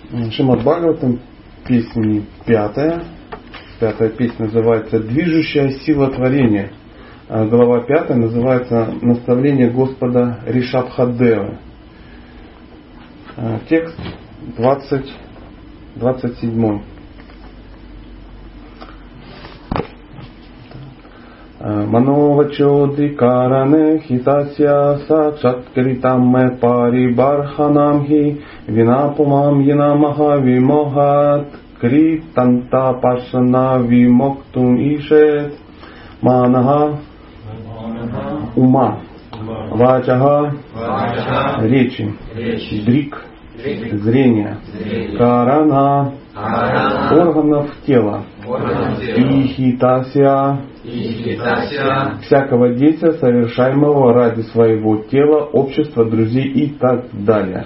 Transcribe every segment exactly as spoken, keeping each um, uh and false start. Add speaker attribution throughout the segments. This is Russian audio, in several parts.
Speaker 1: Шримад Бхагаватам, песня пятая. Пятая песня называется «Движущая сила творения». Глава пятая называется «Наставление Господа Ришабхадевы». Текст двадцать, двадцать семь. Мановачоди каране хитасья сакшаткритамме парибарханамхи винапумам янамаха вимохат кританта пашана вимоктум ишет манаха ума вачаха речи дрик зрения карана органов тела и хитасья всякого действия, совершаемого ради своего тела, общества, друзей и так далее.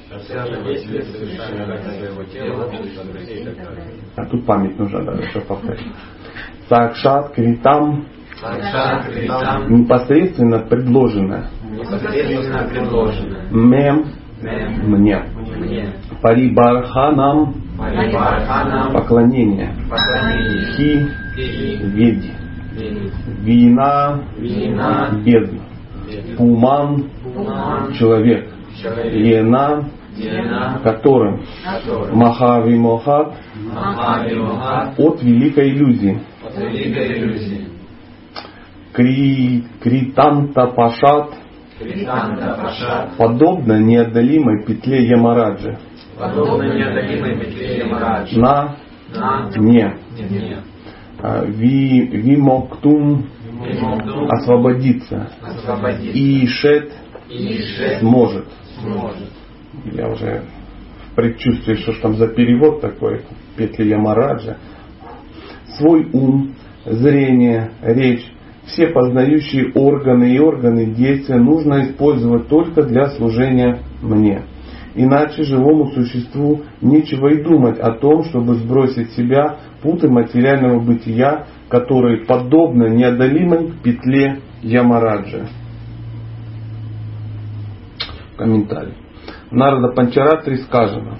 Speaker 1: А тут память нужна, да, еще повторить. Сакшат критам, непосредственно предложено. Мем, мне. Парибарханам, поклонение. Хи, ведь. Вина, бездна. Пуман, человек. Ена, которым. Махавимохат, от великой иллюзии. Кри, кританта пашат, подобно неодолимой петле Ямараджи. На, не. Ви, вимоктум, освободиться. Ишет, сможет. Я уже в предчувствии, что ж там за перевод такой, петли Ямараджа. Свой ум, зрение, речь, все познающие органы и органы действия нужно использовать только для служения мне. Иначе живому существу нечего и думать о том, чтобы сбросить с себя путы материального бытия, которые подобны неодолимой петле Ямараджи. Комментарий. В Нарада Панчаратри сказано: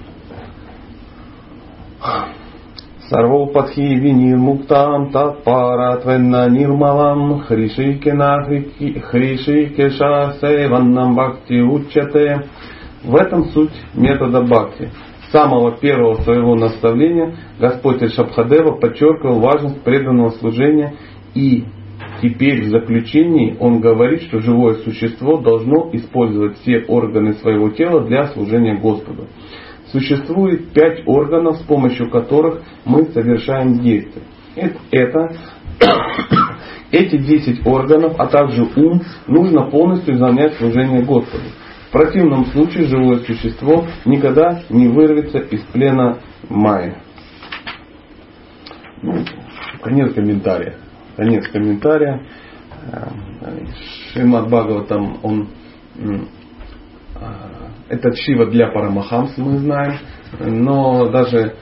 Speaker 1: Сарвопадхи винир муктам татпаратвенна нирмалам хришикена хришикеша севаннам бхакти учате. В этом суть метода бхакти. С самого первого своего наставления Господь Ришабхадева подчеркивал важность преданного служения, и теперь в заключении он говорит, что живое существо должно использовать все органы своего тела для служения Господу. Существует пять органов, с помощью которых мы совершаем действия. Это, это эти десять органов, а также ум нужно полностью занять служение Господу. В противном случае живое существо никогда не вырвется из плена майи. Ну, конец комментария. Конец комментария. Шримад Бхагаватам, он это Шива для Парамахамс, мы знаем, но даже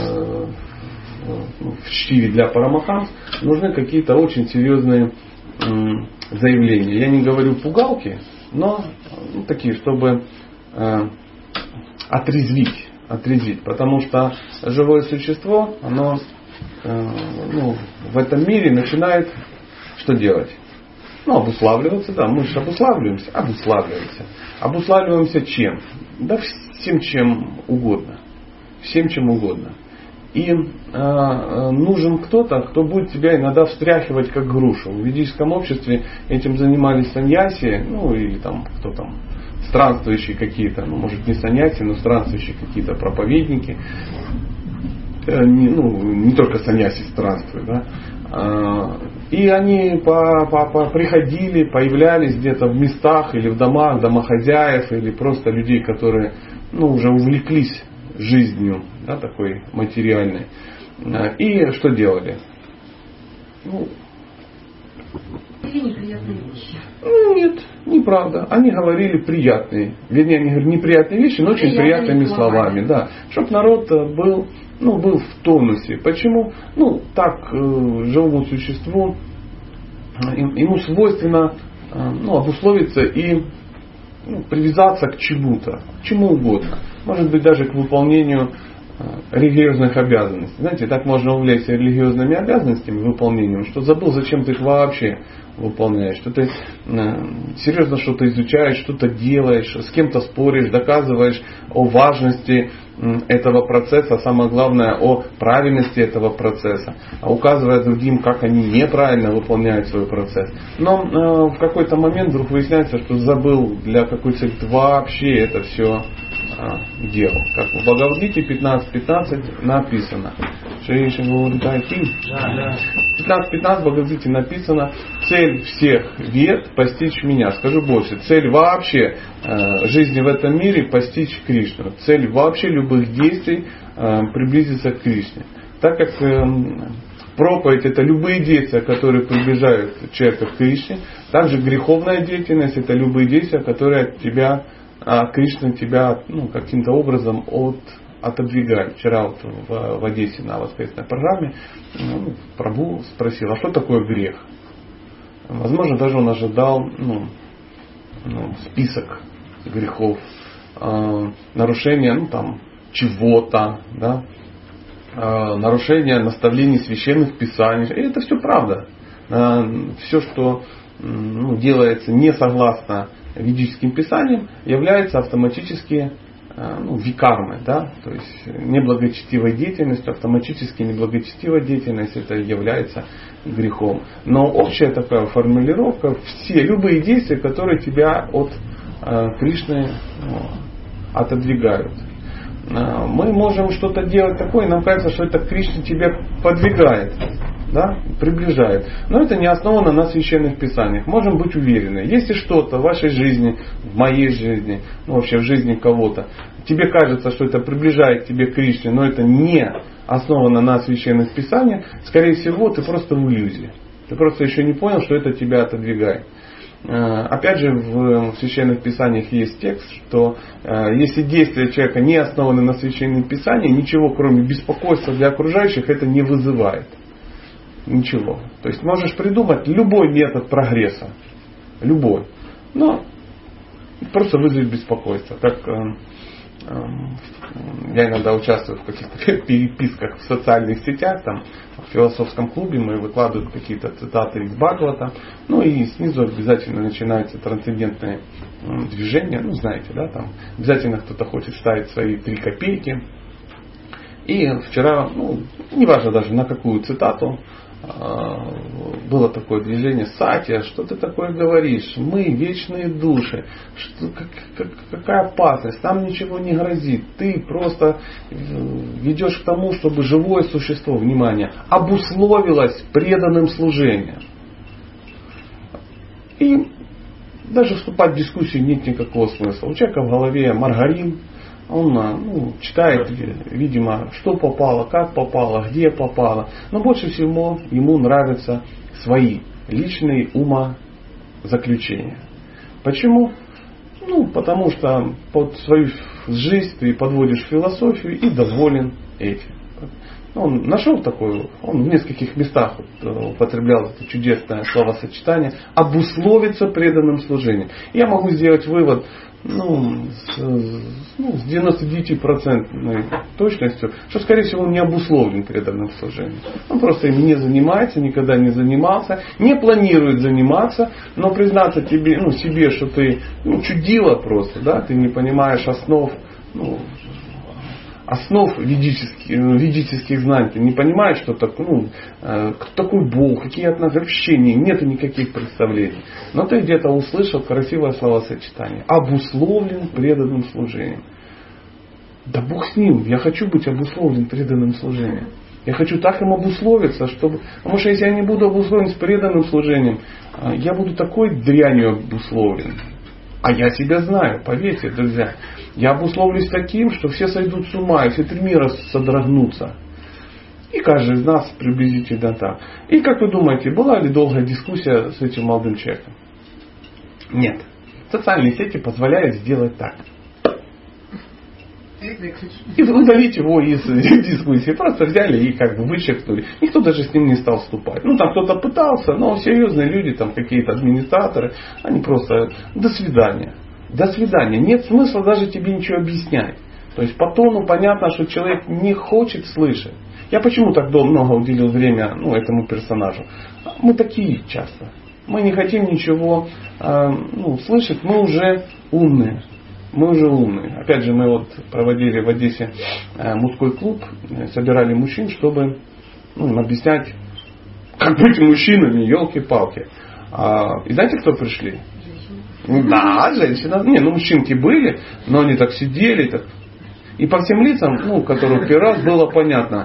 Speaker 1: в Шиве для Парамахамс нужны какие-то очень серьезные заявления. Я не говорю пугалки, но ну, такие, чтобы э, отрезвить, отрезвить. Потому что живое существо, оно э, ну, в этом мире начинает что делать? Ну, обуславливаться, да, мы же обуславливаемся, обуславливаемся. Обуславливаемся чем? Да всем чем угодно. Всем чем угодно. И э, нужен кто-то, кто будет тебя иногда встряхивать как грушу. В ведическом обществе этим занимались саньяси, ну или там кто там, странствующие какие-то, ну может не саньяси, но странствующие какие-то проповедники. Э, не, ну, не только саньяси странствуют, да. Э, и они по, по, по, приходили, появлялись где-то в местах или в домах домохозяев, или просто людей, которые ну, уже увлеклись жизнью, да, такой материальной. И что делали? Ну,
Speaker 2: неприятные вещи.
Speaker 1: Нет, неправда. Они говорили приятные. Вернее, они говорили неприятные вещи, но очень приятными словами. словами да. Чтобы народ был, ну, был в тонусе. Почему? Ну, так э, живому существу ему свойственно э, ну, обусловиться и ну, привязаться к чему-то, к чему угодно. Может быть, даже к выполнению религиозных обязанностей. Знаете, так можно увлечься религиозными обязанностями, выполнением, что забыл, зачем ты их вообще выполняешь. Что ты э, серьезно что-то изучаешь, что-то делаешь, с кем-то споришь, доказываешь о важности э, этого процесса, самое главное о правильности этого процесса, указывая другим, как они неправильно выполняют свой процесс. Но э, в какой-то момент вдруг выясняется, что забыл, для какой цели вообще это все делал. Как в Бхагавад-гите пятнадцать пятнадцать написано. пятнадцать пятнадцать в Бхагавад-гите написано: цель всех вед постичь меня. Скажу больше. Цель вообще э, жизни в этом мире постичь Кришну. Цель вообще любых действий э, приблизиться к Кришне. Так как э, проповедь — это любые действия, которые приближают человека к Кришне, также греховная деятельность — это любые действия, которые от тебя а Кришна тебя ну, каким-то образом от, отодвигает. Вчера вот в, в Одессе на воскресной программе ну, Прабху спросил, а что такое грех? Возможно, даже он ожидал ну, ну, список грехов, э, нарушение ну, там, чего-то, да, э, нарушение наставлений священных писаний. И это все правда. Э, все, что ну, делается не согласно ведическим писанием, является автоматически ну, викармой, да, то есть неблагочестивой деятельностью, автоматически неблагочестивая деятельность это является грехом. Но общая такая формулировка: все любые действия, которые тебя от э, Кришны ну, отодвигают. Э, мы можем что-то делать такое, нам кажется, что это Кришна тебя подвигает. Да, приближает. Но это не основано на священных писаниях. Можем быть уверены, если что-то в вашей жизни, в моей жизни, ну, вообще в жизни кого-то, тебе кажется, что это приближает к тебе к Кришне, но это не основано на священных писаниях, скорее всего, ты просто в иллюзии. Ты просто еще не понял, что это тебя отодвигает. Опять же, в священных писаниях есть текст, что если действия человека не основаны на священных писаниях, ничего кроме беспокойства для окружающих это не вызывает. Ничего. То есть можешь придумать любой метод прогресса. Любой. Но просто вызовет беспокойство. Как э, э, я иногда участвую в каких-то переписках в социальных сетях, там, в философском клубе мы выкладываем какие-то цитаты из Бхагавата. Ну и снизу обязательно начинается трансцендентное движение. Ну знаете, да, там обязательно кто-то хочет ставить свои три копейки. И вчера, ну, неважно даже на какую цитату, было такое движение: Сатья, что ты такое говоришь? Мы вечные души. Что, как, как, какая опасность? Нам ничего не грозит. Ты просто ведешь к тому, чтобы живое существо, внимание, обусловилось преданным служением. И даже вступать в дискуссию нет никакого смысла. У человека в голове маргарин. Он ну, читает, видимо, что попало, как попало, где попало. Но больше всего ему нравятся свои личные умозаключения. Почему? Ну, потому что под свою жизнь ты подводишь философию и доволен этим. Он нашел такое, он в нескольких местах употреблял это чудесное словосочетание: обусловиться преданным служением. Я могу сделать вывод, ну, с, ну, с девяносто девять процентов точностью, что, скорее всего, он не обусловлен преданным служением. Он просто им не занимается, никогда не занимался, не планирует заниматься, но признаться тебе, ну, себе, что ты ну, чудила просто, да, ты не понимаешь основ, ну, основ ведических, ведических знаний, ты не понимаешь, что так, ну, кто такой Бог, какие отношения, вообще нету никаких представлений. Но ты где-то услышал красивое словосочетание: обусловлен преданным служением. Да Бог с ним, я хочу быть обусловлен преданным служением. Я хочу так им обусловиться, чтобы... Потому что если я не буду обусловлен с преданным служением, я буду такой дрянью обусловлен. А я себя знаю, поверьте, друзья. Я обусловлюсь таким, что все сойдут с ума, и все три мира содрогнутся. И каждый из нас приблизительно так. И как вы думаете, была ли долгая дискуссия с этим молодым человеком? Нет. Социальные сети позволяют сделать так. И удалить его из дискуссии. Просто взяли и как бы вычеркнули. Никто даже с ним не стал вступать. Ну там кто-то пытался, но серьезные люди, там какие-то администраторы, они просто до свидания. До свидания. Нет смысла даже тебе ничего объяснять. То есть по тону понятно, что человек не хочет слышать. Я почему так много уделил время ну, этому персонажу? Мы такие часто. Мы не хотим ничего э, ну, слышать, мы уже умные. Мы уже умные. Опять же, мы вот проводили в Одессе э, мужской клуб, собирали мужчин, чтобы ну, им объяснять, как быть мужчинами, елки-палки. А, и знаете, кто пришли? Да, женщина. Не, ну мужчинки были, но они так сидели. Так. И по всем лицам, ну, у которых первый раз, было понятно.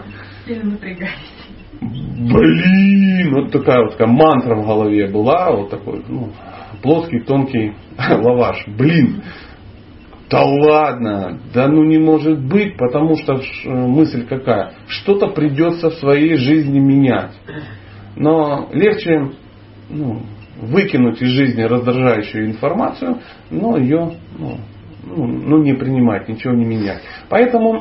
Speaker 1: Блин, вот такая вот такая мантра в голове была, вот такой ну, плоский, тонкий лаваш. Блин, да ладно, да ну не может быть, потому что мысль какая? Что-то придется в своей жизни менять. Но легче ну, выкинуть из жизни раздражающую информацию, но ее ну, ну, ну, не принимать, ничего не менять. Поэтому,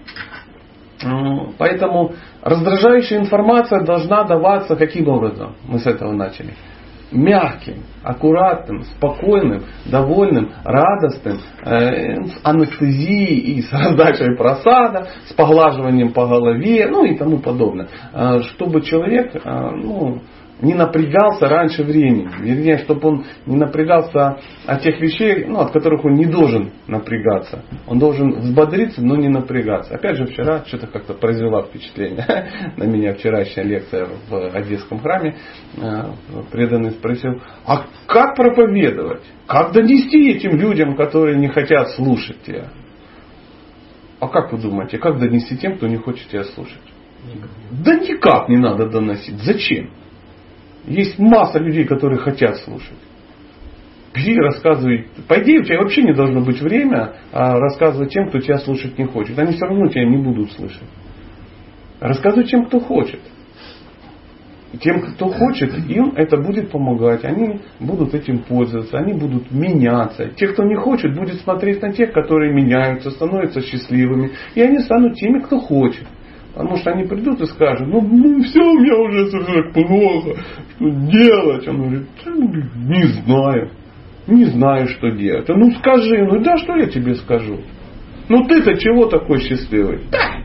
Speaker 1: поэтому раздражающая информация должна даваться каким образом? Мы с этого начали. Мягким, аккуратным, спокойным, довольным, радостным, э, с анестезией и с раздачей просада, с поглаживанием по голове, ну и тому подобное. Э, чтобы человек э, ну, не напрягался раньше времени. Вернее, чтобы он не напрягался от тех вещей, ну, от которых он не должен напрягаться. Он должен взбодриться, но не напрягаться. Опять же, вчера что-то как-то произвела впечатление на меня вчерашняя лекция в Одесском храме. Преданный спросил, а как проповедовать? Как донести этим людям, которые не хотят слушать тебя? А как вы думаете, как донести тем, кто не хочет тебя слушать? Да никак не надо доносить. Зачем? Есть масса людей, которые хотят слушать. Бери, рассказывай. По идее, у тебя вообще не должно быть время рассказывать тем, кто тебя слушать не хочет. Они все равно тебя не будут слышать. Рассказывай тем, кто хочет. Тем, кто хочет, им это будет помогать. Они будут этим пользоваться. Они будут меняться. Те, кто не хочет, будет смотреть на тех, которые меняются, становятся счастливыми. И они станут теми, кто хочет. Потому что они придут и скажут, ну, ну все, у меня уже так плохо, что делать? Он говорит, не знаю, не знаю, что делать. А ну скажи, ну да, что я тебе скажу? Ну ты-то чего такой счастливый? Да.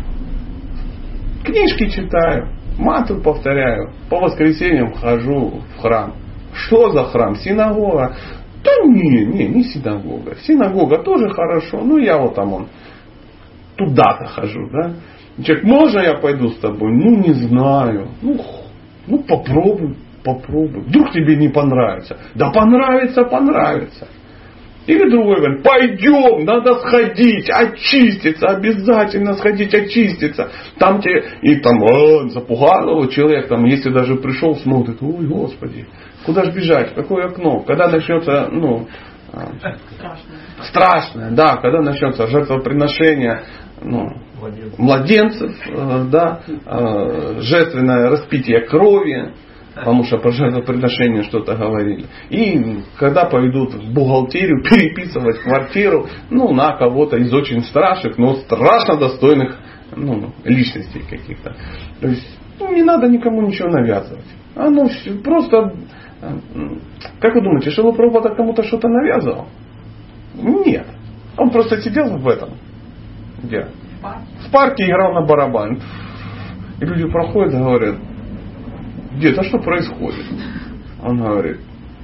Speaker 1: Книжки читаю, мантру повторяю, по воскресеньям хожу в храм. Что за храм? Синагога? Да не, не, не синагога. Синагога тоже хорошо, ну я вот там он туда-то хожу, да. Человек, можно я пойду с тобой? Ну, не знаю. Ну, ну попробуй, попробуй. Вдруг тебе не понравится. Да понравится, понравится. Или другой говорит, пойдем, надо сходить, очиститься, обязательно сходить, очиститься. Там тебе, и там, а, запугал его человек, там, если даже пришел, смотрит, ой, Господи, куда же бежать, в какое окно, когда начнется, ну, страшное, страшное да, когда начнется жертвоприношение, ну, младенцев, да, жертвенное распитие крови, потому что про жертвоприношение что-то говорили. И когда поведут в бухгалтерию переписывать квартиру, ну, на кого-то из очень страшных, но страшно достойных ну, личностей каких-то. То есть ну, не надо никому ничего навязывать. Оно просто, как вы думаете, Шрила Прабхупада кому-то что-то навязывал? Нет. Он просто сидел в этом. Где? В парке играл на барабан. И люди проходят и говорят, дед, а что происходит? Он говорит,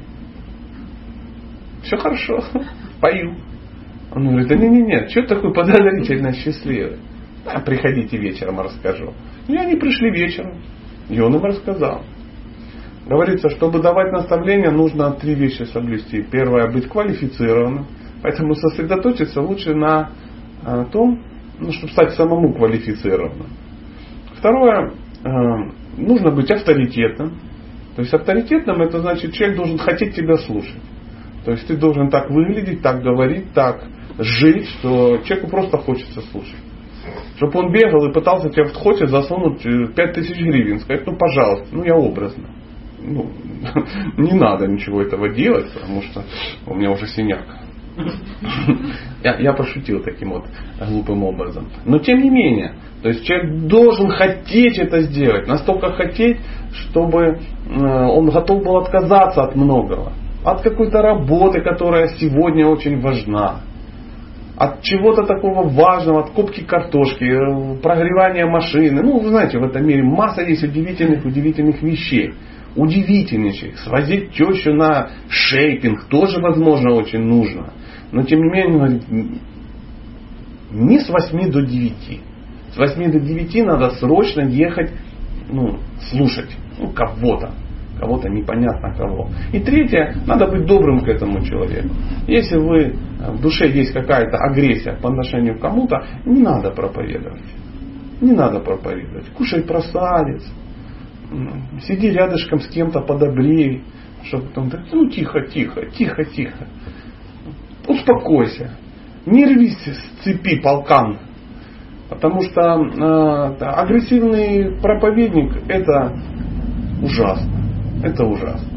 Speaker 1: все хорошо, пою. Он говорит, да не-не-не, что такой подозрительно счастливый? А приходите вечером, расскажу. И они пришли вечером, и он им рассказал. Говорится, чтобы давать наставления, нужно три вещи соблюсти. Первое, быть квалифицированным. Поэтому сосредоточиться лучше на том, ну, чтобы стать самому квалифицированным. Второе, нужно быть авторитетным. То есть авторитетным это значит, человек должен хотеть тебя слушать. То есть ты должен так выглядеть, так говорить, так жить, что человеку просто хочется слушать. Чтобы он бегал и пытался тебя в хоте засунуть пять тысяч гривен. Сказать, ну пожалуйста, ну я образно. Ну, не надо ничего этого делать, потому что у меня уже синяк. Я, я пошутил таким вот глупым образом. Но тем не менее, то есть человек должен хотеть это сделать. Настолько хотеть, чтобы э, он готов был отказаться от многого. От какой-то работы, которая сегодня очень важна. от чего-то такого важного, от копки картошки, прогревания машины. Ну, вы знаете, в этом мире масса есть удивительных, удивительных вещей. Удивительнейших. Свозить тещу на шейпинг тоже, возможно, очень нужно. Но, тем не менее, не с восьми до девяти. С восьми до девяти надо срочно ехать, ну, слушать ну, кого-то. Кого-то непонятно кого. И третье, надо быть добрым к этому человеку. Если вы, в душе есть какая-то агрессия по отношению к кому-то, не надо проповедовать. Не надо проповедовать. Кушай просадец. Сиди рядышком с кем-то подобрей. Чтобы потом, ну тихо, тихо, тихо, тихо. Успокойся. Не рвись с цепи полкан. Потому что э, агрессивный проповедник это ужасно. Это ужасно.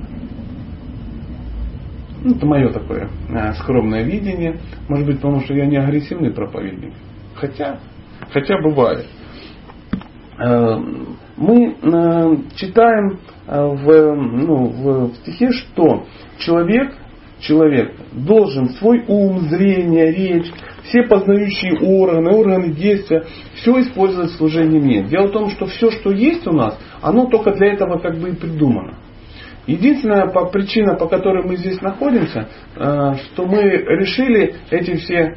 Speaker 1: Это мое такое э, скромное видение. Может быть, потому что я не агрессивный проповедник. Хотя, хотя бывает. Э, мы э, читаем э, в, ну, в стихе, что человек, человек должен свой ум, зрение, речь, все познающие органы, органы действия, все использовать в служении мне. Дело в том, что все, что есть у нас, оно только для этого как бы и придумано. Единственная причина, по которой мы здесь находимся, что мы решили эти все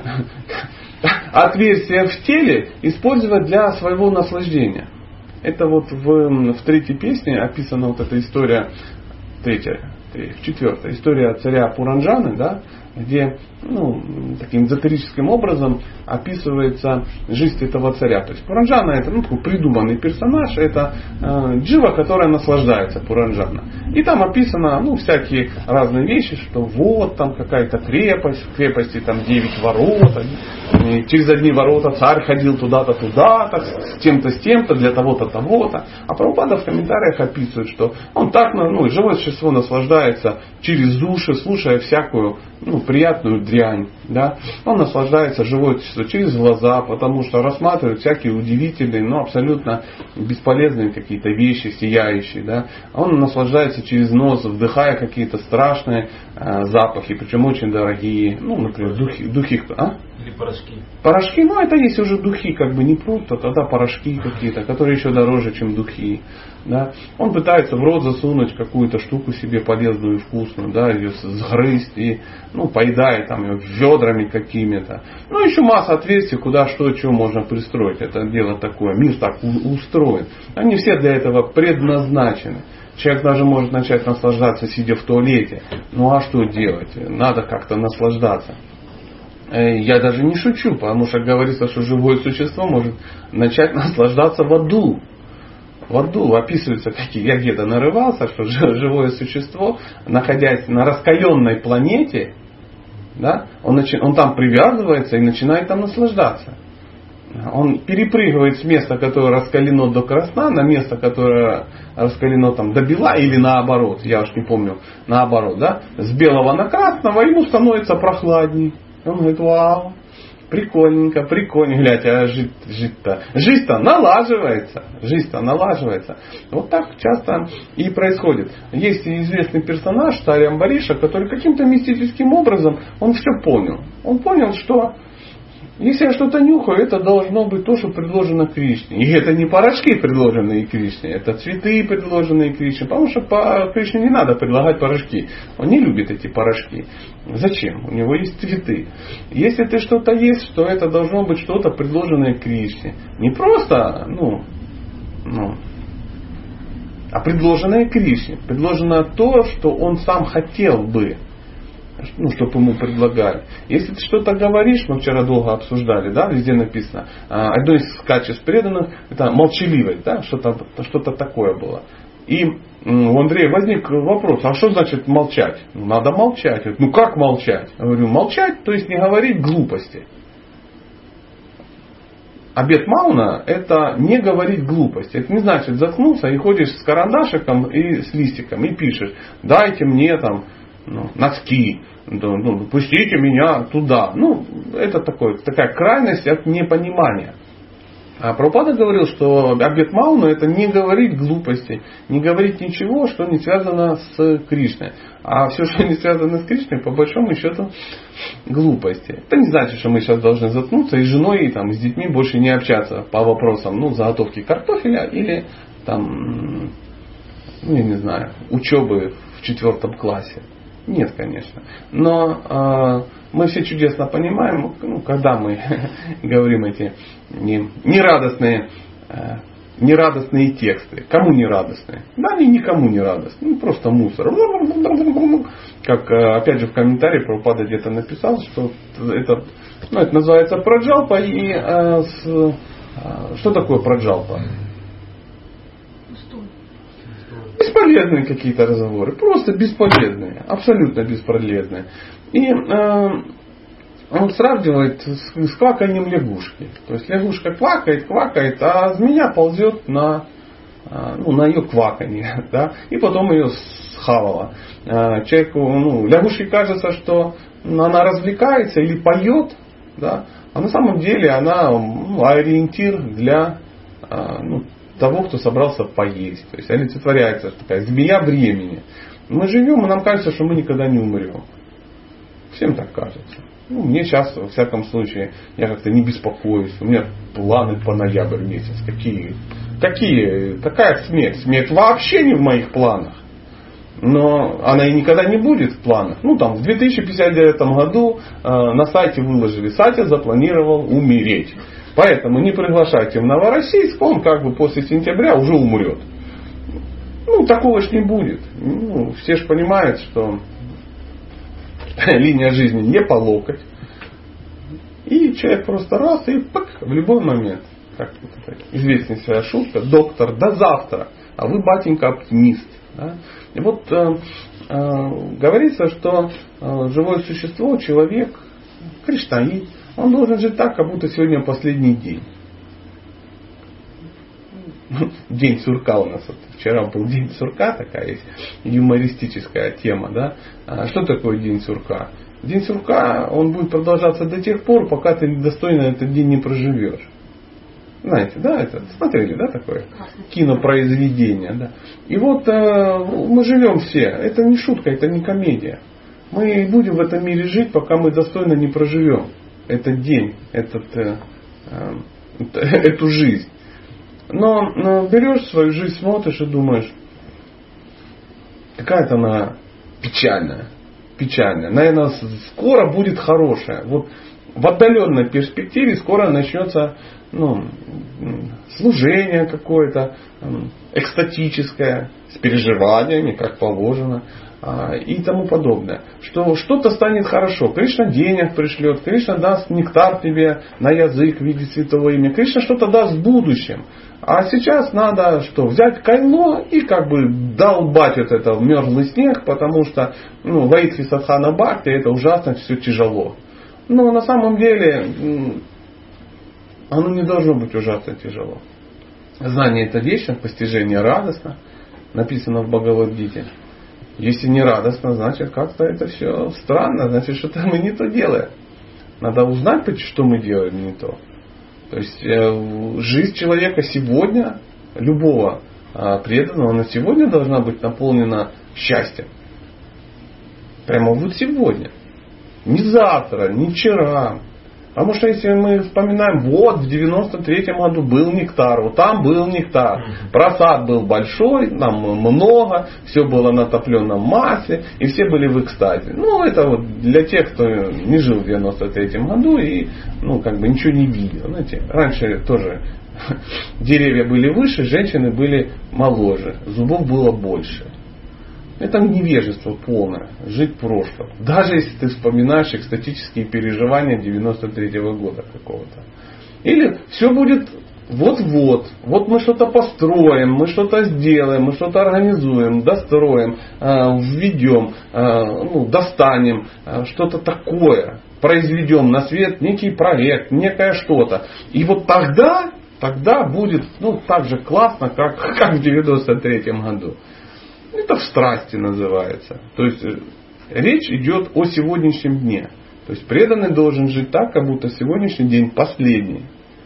Speaker 1: отверстия в теле использовать для своего наслаждения. Это вот в, в третьей песне описана вот эта история, третья, четвертая, история царя Пуранджаны, да, где ну, таким эзотерическим образом описывается жизнь этого царя. То есть Пуранджана это ну, такой придуманный персонаж, это э, джива, которая наслаждается Пуранджана. И там описано ну, всякие разные вещи, что вот там какая-то крепость, в крепости там девять ворот, и через одни ворота царь ходил туда-то, туда-то, с тем-то, с тем-то, для того-то, того-то. А Прабхупада в комментариях описывает, что он так, ну, живое существо наслаждается через уши, слушая всякую ну, приятную дрянь. Да? Он наслаждается живое существо через глаза, потому что рассматривает всякие удивительные, но абсолютно бесполезные какие-то вещи, сияющие. Да? Он наслаждается через нос, вдыхая какие-то страшные э, запахи, причем очень дорогие. Ну, например, духи. духи а?
Speaker 2: Или порошки.
Speaker 1: Порошки, ну это есть уже духи, как бы не просто, тогда порошки какие-то, которые еще дороже, чем духи. Да? Он пытается в рот засунуть какую-то штуку себе полезную и вкусную, да, ее сгрызть и ну, поедает там ее ведрами какими-то. Ну еще масса отверстий, куда что, что можно пристроить. Это дело такое, мир так устроен. Они все для этого предназначены. Человек даже может начать наслаждаться, сидя в туалете. Ну а что делать? Надо как-то наслаждаться. Я даже не шучу, потому что говорится, что живое существо может начать наслаждаться в аду. В аду описывается, как я где-то нарывался, что живое существо, находясь на раскаленной планете, да, он, начи, он там привязывается и начинает там наслаждаться. Он перепрыгивает с места, которое раскалено до красна, на место, которое раскалено там до бела или наоборот, я уж не помню, наоборот, да, с белого на красного ему становится прохладней. Он говорит, вау, прикольненько, прикольненько, глядь, а жить, жить-то, жизнь-то налаживается, жизнь-то налаживается. Вот так часто и происходит. Есть известный персонаж, царь Амбариша, который каким-то мистическим образом, он все понял. Он понял, что если я что-то нюхаю, это должно быть то, что предложено Кришне. И это не порошки, предложенные Кришне, это цветы, предложенные Кришне. Потому что по Кришне не надо предлагать порошки. Он не любит эти порошки. Зачем? У него есть цветы. Если ты что-то есть, то это должно быть что-то предложенное Кришне. Не просто, ну, ну, а предложенное Кришне. Предложено то, что он сам хотел бы. Ну, чтобы ему предлагали. Если ты что-то говоришь, мы вчера долго обсуждали, да, везде написано, одно из качеств преданных, это молчаливость, да, что-то, что-то такое было. И у Андрея возник вопрос, а что значит молчать? Надо молчать. Ну как молчать? Я говорю, молчать, то есть не говорить глупости. Обет Мауна это не говорить глупости. Это не значит заткнуться и ходишь с карандашиком и с листиком и пишешь, дайте мне там Ну, носки, ну, пустите меня туда. Ну, это такое, такая крайность от непонимания. А Прабхупада говорил, что обет Мауна это не говорить глупости, не говорить ничего, что не связано с Кришной. А все, что не связано с Кришной, по большому счету глупости. Это не значит, что мы сейчас должны заткнуться и с женой, и, там, с детьми больше не общаться по вопросам ну, заготовки картофеля или там, ну, я не знаю, учебы в четвертом классе. Нет, конечно. Но э, мы все чудесно понимаем, ну, когда мы говорим эти не, нерадостные, э, нерадостные тексты. Кому не радостные? Да, они никому не радостные. Ну, просто мусор. Как, э, опять же, в комментарии Прабхупада где-то написал, что это, ну, это называется праджалпа. И э, с, э, что такое праджалпа? Бесполезные какие-то разговоры, просто бесполезные, абсолютно бесполезные. И э, он сравнивает с, с кваканием лягушки. То есть лягушка квакает, квакает, а змея ползет на, э, ну, на ее кваканье, да, и потом ее схавала. Э, человеку, ну, лягушке кажется, что она развлекается или поет, да, а на самом деле она ну, ориентир для э, ну, того, кто собрался поесть. То есть олицетворяется такая змея времени. Мы живем, и нам кажется, что мы никогда не умрем. Всем так кажется. Ну, мне сейчас, во всяком случае, я как-то не беспокоюсь. У меня планы по ноябрь месяц. Какие? Какие? Какая смерть? Смерть вообще не в моих планах. Но она и никогда не будет в планах. Ну, там, в две тысячи пятьдесят девятом году э, на сайте выложили. Сатя запланировал умереть. Поэтому не приглашайте в Новороссийск, он как бы после сентября уже умрет. Ну, такого ж не будет. Ну, все же понимают, что линия жизни не по локоть. И человек просто раз и пак, в любой момент. Как известная шутка, доктор, до завтра, а вы, батенька, оптимист. Да? И вот э, э, говорится, что э, живое существо, человек, Кришнаит, он должен жить так, как будто сегодня последний день. День сурка у нас. Вот вчера был день сурка, такая есть юмористическая тема. Да? А что такое день сурка? День сурка, он будет продолжаться до тех пор, пока ты достойно этот день не проживешь. Знаете, да, это смотрели, да, такое кинопроизведение. Да? И вот э, мы живем все. Это не шутка, это не комедия. Мы будем в этом мире жить, пока мы достойно не проживем этот день, этот, э, э, эту жизнь. Но, но берешь свою жизнь, смотришь и думаешь, какая-то она печальная. Печальная. Наверное, скоро будет хорошая. Вот в отдаленной перспективе скоро начнется ну, служение какое-то, экстатическое, с переживаниями, как положено. И тому подобное. Что что-то станет хорошо. Кришна денег пришлет. Кришна даст нектар тебе на язык в виде святого имя. Кришна что-то даст в будущем. А сейчас надо что? Взять кайло и как бы долбать вот это в мерзлый снег, потому что ну, Ваидхи Садхана Бхакти это ужасно все тяжело. Но на самом деле оно не должно быть ужасно тяжело. Знание это вечно, постижение радостно. Написано в Бхагавад-гите. Если не радостно, значит как-то это все странно, значит что-то мы не то делаем. Надо узнать, что мы делаем не то. То есть э, жизнь человека сегодня, любого э, преданного, на сегодня должна быть наполнена счастьем. Прямо вот сегодня. Не завтра, не вчера. Потому что если мы вспоминаем, вот в девяносто третьем году был нектар, вот там был нектар, просад был большой, нам много, все было на топленом масле, и все были в экстазе. Ну, это вот для тех, кто не жил в девяносто третьем году и ну, как бы ничего не видел. Знаете, раньше тоже деревья были выше, женщины были моложе, зубов было больше. Это невежество полное, жить в прошлом. Даже если ты вспоминаешь экстатические переживания девяносто третьего года какого-то. Или все будет вот-вот. Вот мы что-то построим, мы что-то сделаем, мы что-то организуем, достроим, введем, ну, достанем, что-то такое. Произведем на свет некий проект, некое что-то. И вот тогда, тогда будет ну, так же классно, как, как в девяносто третьем году. Это в страсти называется. То есть речь идет о сегодняшнем дне. То есть преданный должен жить так, как будто сегодняшний день последний.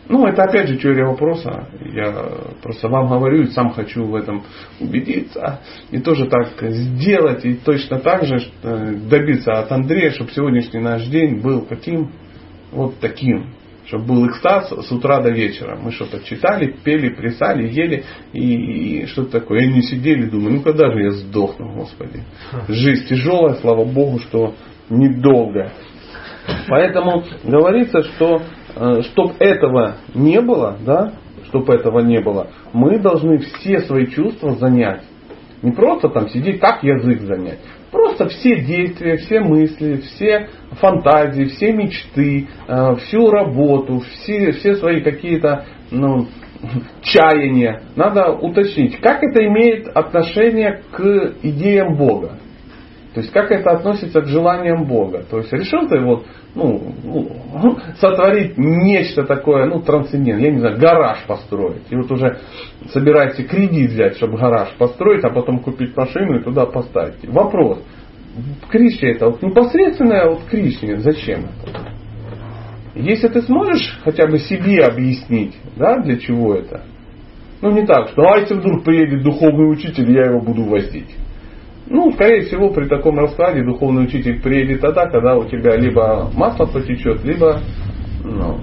Speaker 1: Ну, это опять же теория вопроса. Я просто вам говорю и сам хочу в этом убедиться. И тоже так сделать. И точно так же добиться от Андрея, чтобы сегодняшний наш день был каким? Вот таким. Чтобы был экстаз с утра до вечера. Мы что-то читали, пели, плясали, ели. И, и что-то такое. И не сидели, думаю, ну когда же я сдохну, Господи. Жизнь тяжелая, слава Богу, что недолго. Поэтому говорится, что чтобы этого не было, да, чтобы этого не было, мы должны все свои чувства занять. Не просто там сидеть, как язык занять. Просто все действия, все мысли, все фантазии, все мечты, всю работу, все, все свои какие-то ну, чаяния. Надо уточнить, как это имеет отношение к идеям Бога. То есть, как это относится к желаниям Бога. То есть, решил ты вот, ну, ну, сотворить нечто такое, ну, трансцендентное, я не знаю, гараж построить. И вот уже собираешься кредит взять, чтобы гараж построить, а потом купить машину и туда поставить. Вопрос. Кришне это вот непосредственное вот Кришне, зачем это? Если ты сможешь хотя бы себе объяснить, да, для чего это. Ну, не так, что, а если вдруг приедет духовный учитель, я его буду возить. Ну, скорее всего, при таком раскладе духовный учитель приедет тогда, когда у тебя либо масло потечет, либо, ну,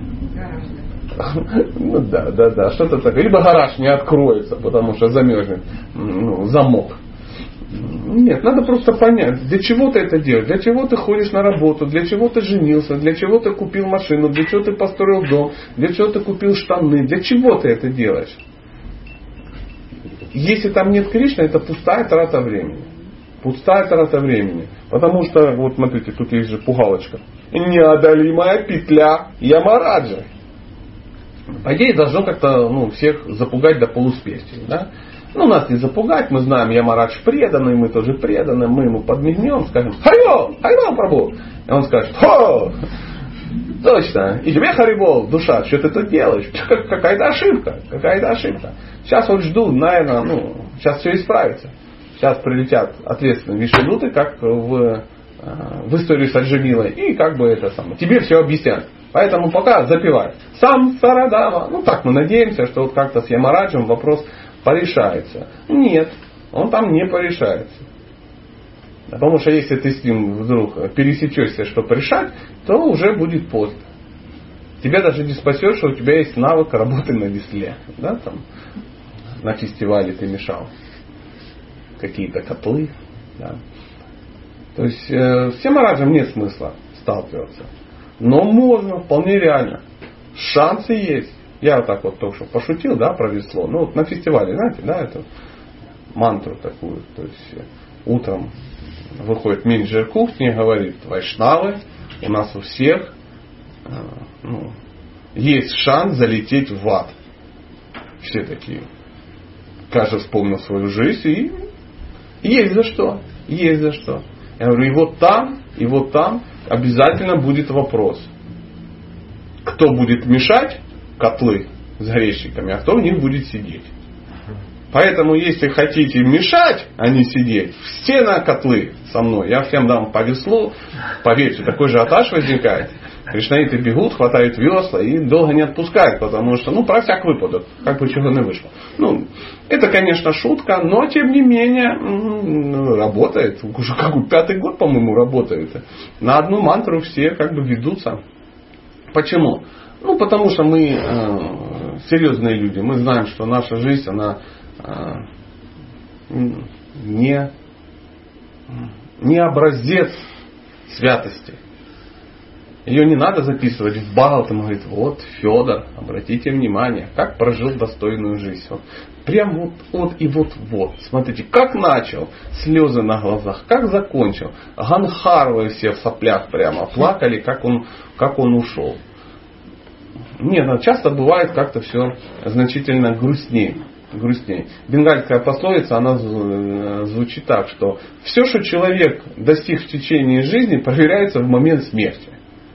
Speaker 1: ну да, да, да, что-то такое. Либо гараж не откроется, потому что замерзнет ну, замок. Нет, надо просто понять, для чего ты это делаешь, для чего ты ходишь на работу, для чего ты женился, для чего ты купил машину, для чего ты построил дом, для чего ты купил штаны, для чего ты это делаешь. Если там нет Кришны, это пустая трата времени. Пустая трата времени. Потому что, вот смотрите, тут есть же пугалочка. Неодолимая петля Ямараджа. По идее, должно как-то ну, всех запугать до полуспертия. Да? Ну, нас не запугать, мы знаем, Ямарадж преданный, мы тоже преданы, мы ему подмигнем, скажем, Харибол, Харибол, Прабху. И он скажет, хо, точно, и тебе Харибол, душа, что ты тут делаешь? Какая-то ошибка, какая-то ошибка. Сейчас вот жду, наверное, ну, сейчас все исправится. Сейчас прилетят ответственные вишнудуты, как в, в истории с Аджамилой, и как бы это самое. Тебе все объяснят. Поэтому пока запивай. Сам Сарадама. Ну так мы надеемся, что вот как-то с Ямараджем вопрос порешается. Нет, он там не порешается. Потому что если ты с ним вдруг пересечешься, что решать, то уже будет поздно. Тебя даже не спасет, что у тебя есть навык работы на весле. Да, там, на фестивале ты мешал. Какие-то котлы. Да. То есть э, с Ямараджем нет смысла сталкиваться. Но можно, вполне реально. Шансы есть. Я вот так вот только что пошутил, да, про весло. Ну вот на фестивале, знаете, да, эту мантру такую. То есть утром выходит менеджер кухни и говорит, вайшнавы, у нас у всех э, ну, есть шанс залететь в ад. Все такие. Каждый вспомнил свою жизнь и есть за что. Есть за что. Я говорю, и вот там, и вот там обязательно будет вопрос. Кто будет мешать котлы с горельщиками, а кто в них будет сидеть. Поэтому, если хотите мешать, а не сидеть, в стена котлы со мной. Я всем дам по веслу. Поверьте, такой же ажиотаж возникает. Кришнаиты бегут, хватают весла и долго не отпускают, потому что, ну, про всяк выпадок, как бы чего не вышло. Ну, это, конечно, шутка, но, тем не менее, работает. Уже какой пятый год, по-моему, работает. На одну мантру все как бы ведутся. Почему? Ну, потому что мы э, серьезные люди. Мы знаем, что наша жизнь, она э, не, не образец святости. Ее не надо записывать в Бхагаватам. Он говорит, вот Федор, обратите внимание, как прожил достойную жизнь. Вот, прям вот, вот и вот вот. Смотрите, как начал, слезы на глазах, как закончил. Ганхарвы все в соплях прямо плакали, как он, как он ушел. Нет, часто бывает как-то все значительно грустнее. грустнее. Бенгальская пословица, она звучит так, что все, что человек достиг в течение жизни, проверяется в момент смерти.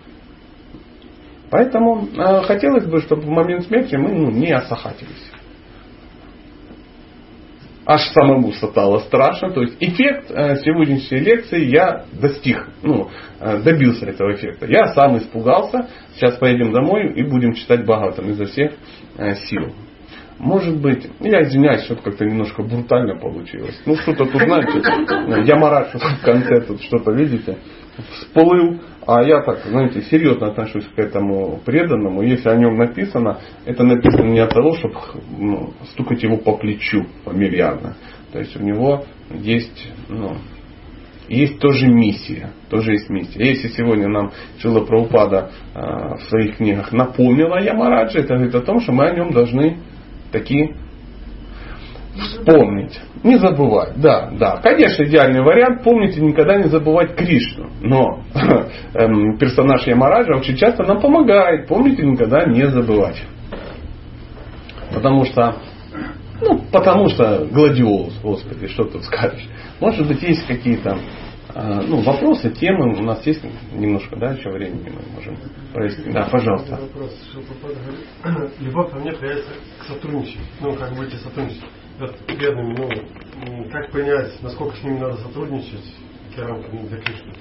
Speaker 1: Поэтому э, хотелось бы, чтобы в момент смерти мы ну, не осахатились. аж самому стало страшно. То есть эффект сегодняшней лекции я достиг, ну, добился этого эффекта. Я сам испугался. Сейчас поедем домой и будем читать Бхагаватам изо всех сил. Может быть, я извиняюсь, что-то как-то немножко брутально получилось. Ну, что-то тут, знаете, я Марадж в конце тут что-то, видите, всплыл. А я так, знаете, серьезно отношусь к этому преданному. Если о нем написано, это написано не от того, чтобы, ну, стукать его по плечу фамильярно. То есть у него есть, ну, есть тоже миссия. Тоже есть миссия. Если сегодня нам Шрила Прабхупада э, в своих книгах напомнила о Ямараджи, это говорит о том, что мы о нем должны такие вспомнить. Не забывать. Да, да. Конечно, идеальный вариант. Помните, никогда не забывать Кришну. Но эм, персонаж Ямараджа очень часто нам помогает. Помните, никогда не забывать. Потому что, ну, потому что гладиолус, Господи, что тут скажешь. Может быть, есть какие-то э, ну, вопросы, темы. У нас есть немножко, да, еще времени мы можем провести. Да, пожалуйста.
Speaker 2: Вопрос, что Прабхупада, любовь во мне появится к сотрудничать. Ну, как будете сотрудничать. Вот бедными, ну, как понять, насколько с ними надо сотрудничать, какие рамки для Кришны?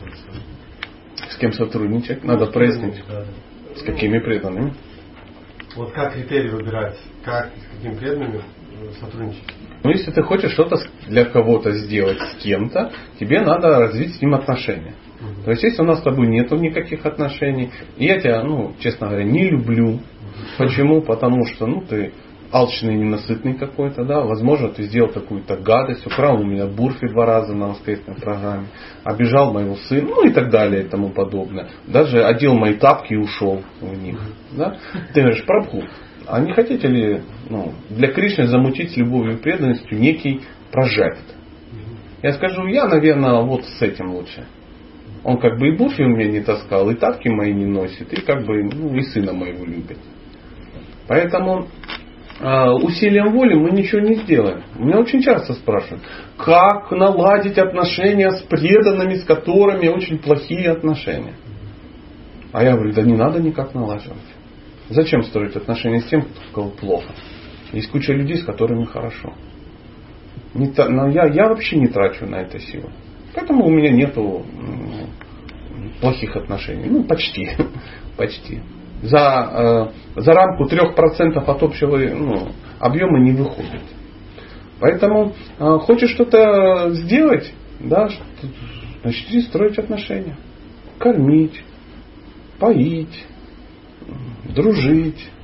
Speaker 1: С кем сотрудничать? Надо ну, прояснить. Да. С какими преданными?
Speaker 2: Вот как критерии выбирать, как, с какими преданными сотрудничать?
Speaker 1: Ну, если ты хочешь что-то для кого-то сделать с кем-то, тебе надо развить с ним отношения. Угу. То есть, если у нас с тобой нету никаких отношений, и я тебя, ну, честно говоря, не люблю. Угу. Почему? Потому что, ну, ты алчный, ненасытный какой-то, да, возможно, ты сделал какую-то гадость, украл у меня бурфи два раза на воскресной программе, обижал моего сына, ну и так далее и тому подобное. Даже одел мои тапки и ушел в них. Да? Ты говоришь, Прабху, а не хотите ли, ну, для Кришны замутить с любовью и преданностью некий прожект? Я скажу, я, наверное, вот с этим лучше. Он как бы и бурфи у меня не таскал, и тапки мои не носит, и как бы, ну, и сына моего любит. Поэтому усилием воли мы ничего не сделаем. Меня очень часто спрашивают, как наладить отношения с преданными, с которыми очень плохие отношения. А я говорю, да не надо никак налаживать. Зачем строить отношения с тем, у кого плохо? Есть куча людей, с которыми хорошо. Не та, но я, я вообще не трачу на это силы. Поэтому у меня нету ну, плохих отношений. Ну, почти. Почти. За, э, за рамку трех процентов от общего, ну, объема не выходит. Поэтому э, хочешь что-то сделать, да, начни строить отношения. Кормить, поить, дружить,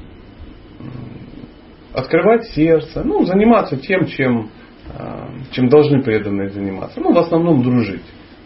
Speaker 1: открывать сердце, ну, заниматься тем, чем, э, чем должны преданные заниматься. Ну, в основном дружить.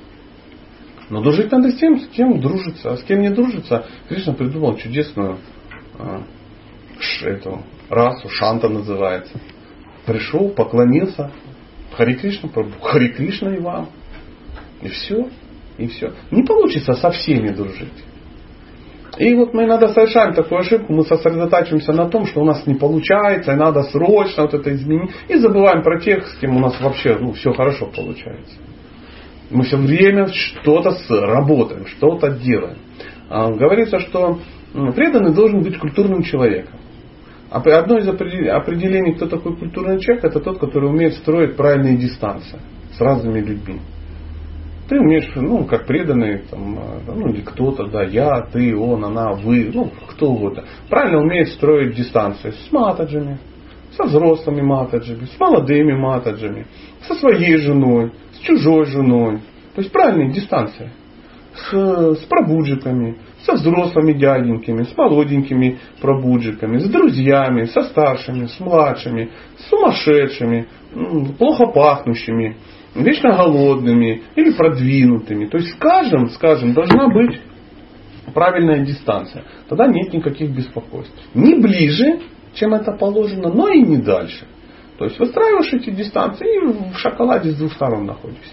Speaker 1: Но дружить надо с тем, с кем дружится. А с кем не дружится, Кришна придумал чудесную э, эту расу, шанта называется. Пришел, поклонился. Хари Кришна, Хари Кришна и вам. И все. И все. Не получится со всеми дружить. И вот мы иногда совершаем такую ошибку, мы сосредотачиваемся на том, что у нас не получается, и надо срочно вот это изменить. И забываем про тех, с кем у нас вообще, ну, все хорошо получается. Мы все время что-то работаем, что-то делаем. Говорится, что преданный должен быть культурным человеком. Одно из определений, кто такой культурный человек, это тот, который умеет строить правильные дистанции с разными людьми. Ты умеешь, ну, как преданный, там, ну, или кто-то, да, я, ты, он, она, вы, ну, кто угодно. Правильно умеет строить дистанции с матаджами, со взрослыми матаджами, с молодыми матаджами, со своей женой, с чужой женой. То есть правильные дистанции. С, с пробуджиками, со взрослыми дяденькими, с молоденькими пробуджиками, с друзьями, со старшими, с младшими, с сумасшедшими, плохо пахнущими, вечно голодными или продвинутыми. То есть с каждым, с каждым должна быть правильная дистанция. Тогда нет никаких беспокойств. Не ближе, чем это положено, но и не дальше. То есть выстраиваешь эти дистанции и в шоколаде с двух сторон находишься.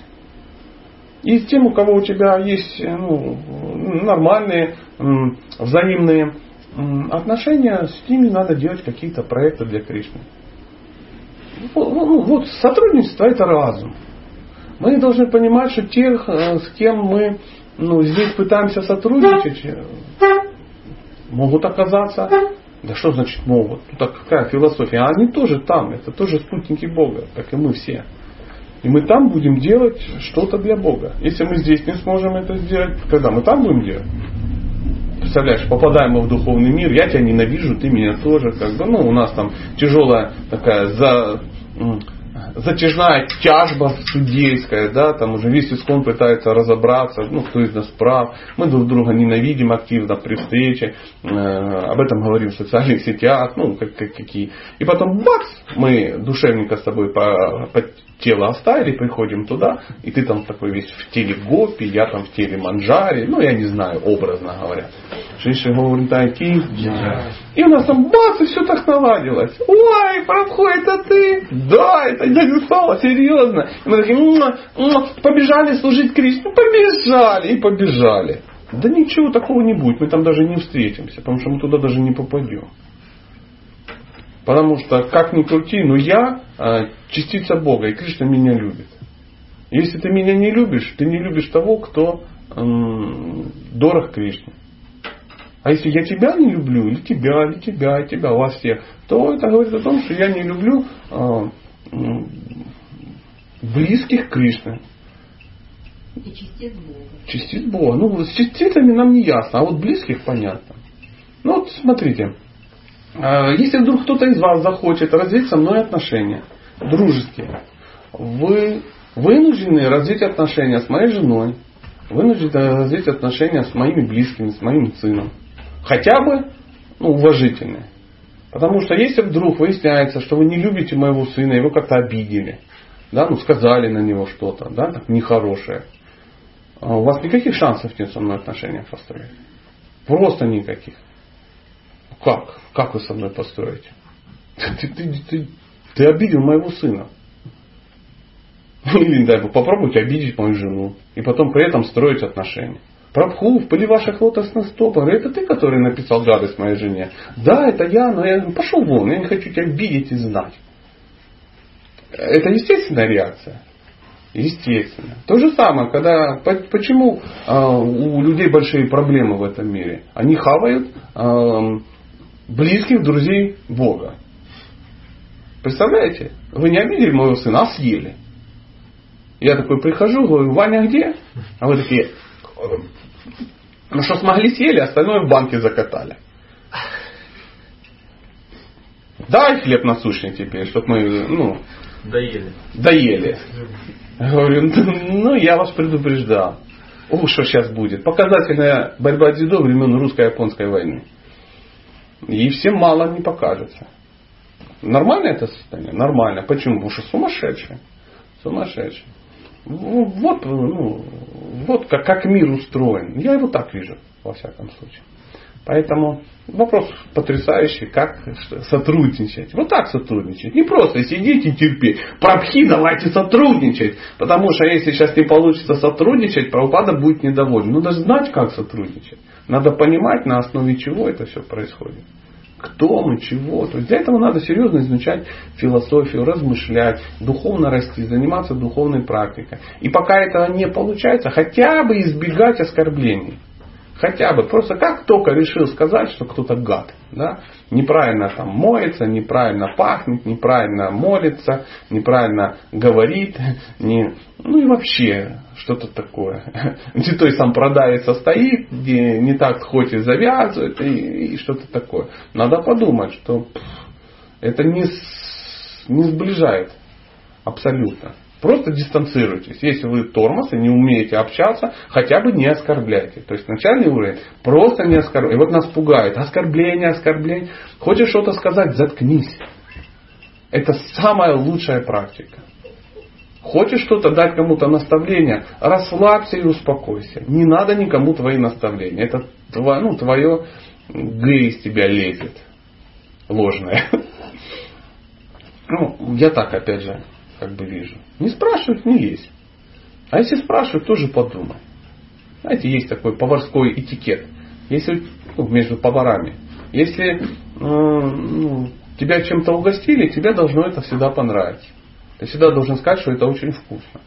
Speaker 1: И с тем, у кого у тебя есть, ну, нормальные м, взаимные м, отношения, с ними надо делать какие-то проекты для Кришны. Ну, вот сотрудничество это разум. Мы должны понимать, что тех, с кем мы, ну, здесь пытаемся сотрудничать, могут оказаться Да что значит могут? Ну так какая философия? А они тоже там, это тоже спутники Бога, как и мы все. И мы там будем делать что-то для Бога. Если мы здесь не сможем это сделать, когда мы там будем делать? Представляешь, попадаем мы в духовный мир, я тебя ненавижу, ты меня тоже. Как бы, ну, у нас там тяжелая такая за, затяжная тяжба судейская, да, там уже весь искон пытается разобраться, ну, кто из нас прав. Мы друг друга ненавидим активно при встрече, э, об этом говорим в социальных сетях, ну, как, как, какие. И потом бац, мы душевненько с тобой по, по тело оставили, приходим туда, и ты там такой весь в теле гопи, я там в теле манджари, ну, я не знаю, образно говоря. Шиши говорим такие. И у нас там бац, и все так наладилось. Ой, Прабху, это ты? Да, это дядя Сава, серьезно. И мы такие, м-м, м-м, побежали служить Кришне. Побежали и побежали. Да ничего такого не будет, мы там даже не встретимся, потому что мы туда даже не попадем. Потому что, как ни крути, но я а, частица Бога, и Кришна меня любит. Если ты меня не любишь, ты не любишь того, кто м- дорог Кришне. А если я тебя не люблю, или тебя, или тебя, и тебя, вас всех, то это говорит о том, что я не люблю а, м- близких Кришне.
Speaker 3: И частиц Бога.
Speaker 1: Частиц Бога. Ну, с частицами нам не ясно, а вот близких понятно. Ну вот смотрите. Если вдруг кто-то из вас захочет развить со мной отношения, дружеские, вы вынуждены развить отношения с моей женой, вынуждены развить отношения с моими близкими, с моим сыном. Хотя бы ну, уважительные. Потому что если вдруг выясняется, что вы не любите моего сына, его как-то обидели, да, ну сказали на него что-то, да, так нехорошее, у вас никаких шансов нет со мной отношения построить. Просто никаких. Как? Как вы со мной построите? Ты, ты, ты, ты обидел моего сына. Или дай, попробуйте обидеть мою жену. И потом при этом строить отношения. Прабху, в пыли ваших лотосных стоп. Это ты, который написал гадость моей жене? Да, это я, но я пошел вон, я не хочу тебя видеть и знать. Это естественная реакция. Естественно. То же самое, когда почему э, у людей большие проблемы в этом мире? Они хавают э, близких друзей Бога. Представляете? Вы не обидели моего сына, а съели. Я такой прихожу, говорю, Ваня где? А вы такие, ну что смогли съели, остальное в банке закатали. Дай хлеб насущный теперь, чтобы мы, ну,
Speaker 4: доели.
Speaker 1: Доели. Я говорю, ну я вас предупреждал. Ух, что сейчас будет. Показательная борьба дзюдо времен русско-японской войны. И всем мало не покажется. Нормально это состояние? Нормально. Почему? Потому что сумасшедшие. Сумасшедшие. Вот, ну, вот как, как мир устроен. Я его так вижу, во всяком случае. Поэтому вопрос потрясающий, как сотрудничать. Вот так сотрудничать. Не просто сидеть и терпеть. Прабхи, давайте сотрудничать. Потому что если сейчас не получится сотрудничать, Прабхупада будет недоволен. Надо знать, как сотрудничать. Надо понимать, на основе чего это все происходит. Кто мы, чего. То есть для этого надо серьезно изучать философию, размышлять, духовно расти, заниматься духовной практикой. И пока этого не получается, хотя бы избегать оскорблений. Хотя бы. Просто как только решил сказать, что кто-то гад. Да? Неправильно там моется, неправильно пахнет, неправильно молится, неправильно говорит. Не, ну и вообще что-то такое. Где то есть сам продавец стоит, где не так хочет завязывает и, и что-то такое. Надо подумать, что пфф, это не, с, не сближает абсолютно. Просто дистанцируйтесь. Если вы тормоз и не умеете общаться, хотя бы не оскорбляйте. То есть начальный уровень просто не оскорбляйте. И вот нас пугает. Оскорбление, оскорбление. Хочешь что-то сказать, заткнись. Это самая лучшая практика. Хочешь что-то дать кому-то наставление, расслабься и успокойся. Не надо никому твои наставления. Это твое, ну, твое г из тебя лезет. Ложное. Ну, я так опять же как бы вижу. Не спрашивают, не лезь. А если спрашивают, тоже подумай. Знаете, есть такой поварской этикет. Если, ну, между поварами. Если э, ну, тебя чем-то угостили, тебе должно это всегда понравиться. Ты всегда должен сказать, что это очень вкусно.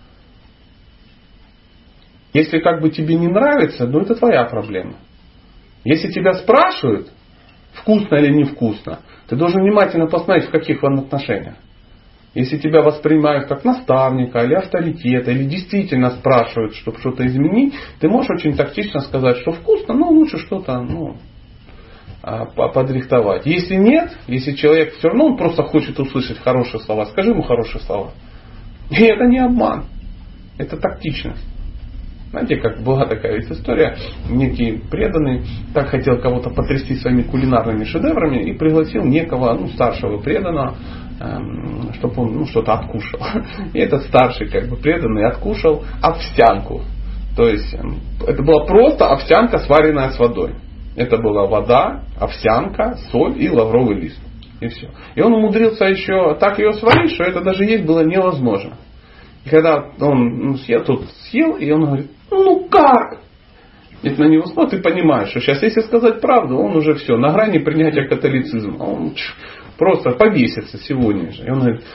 Speaker 1: Если как бы тебе не нравится, ну это твоя проблема. Если тебя спрашивают, вкусно или невкусно. Ты должен внимательно посмотреть, в каких он отношениях. Если тебя воспринимают как наставника или авторитета, или действительно спрашивают, чтобы что-то изменить, ты можешь очень тактично сказать, что вкусно, но лучше что-то ну, подрихтовать. Если нет, если человек все равно он просто хочет услышать хорошие слова, скажи ему хорошие слова. И это не обман, это тактичность. Знаете, как была такая ведь история, некий преданный так хотел кого-то потрясти своими кулинарными шедеврами и пригласил некого ну, старшего преданного, эм, чтобы он ну, что-то откушал. И этот старший как бы преданный откушал овсянку. То есть эм, это была просто овсянка, сваренная с водой. Это была вода, овсянка, соль и лавровый лист. И все. И он умудрился еще так ее сварить, что это даже есть было невозможно. И когда он ну, съел, тут съел, и он говорит, ну как? Если на него смотрит, ты понимаешь, что сейчас, если сказать правду, он уже все, на грани принятия католицизма. Он просто повесится сегодня же. И он говорит,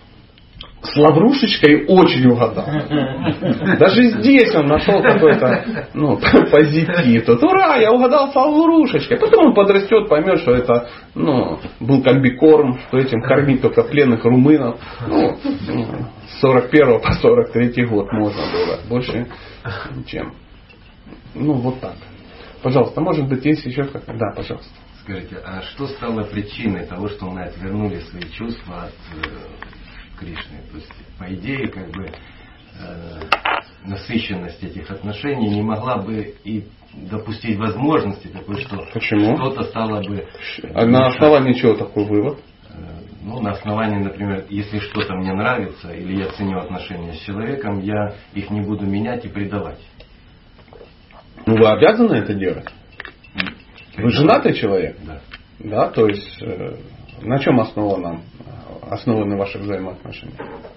Speaker 1: с лаврушечкой очень угадал. Даже здесь он нашел какой-то ну, позитив. Тут, ура, я угадал с лаврушечкой. Потом он подрастет, поймет, что это ну, был комбикорм, что этим кормить только пленных румынов. Ну, с сорок первого по сорок третий год можно было. Больше чем. Ну, вот так. Пожалуйста, может быть, есть еще как-то? Да, пожалуйста.
Speaker 4: Скажите, а что стало причиной того, что мы отвернули свои чувства от Кришны? То есть, по идее, как бы э, насыщенность этих отношений не могла бы и допустить возможности такой, что
Speaker 1: Почему?
Speaker 4: что-то стало бы...
Speaker 1: А на основании чего такой вывод?
Speaker 4: Ну, на основании, например, если что-то мне нравится, или я ценю отношения с человеком, я их не буду менять и предавать.
Speaker 1: Ну, вы обязаны это делать? Вы женатый человек?
Speaker 4: Да.
Speaker 1: Да, то есть, э, на чем основано, основаны ваши взаимоотношения?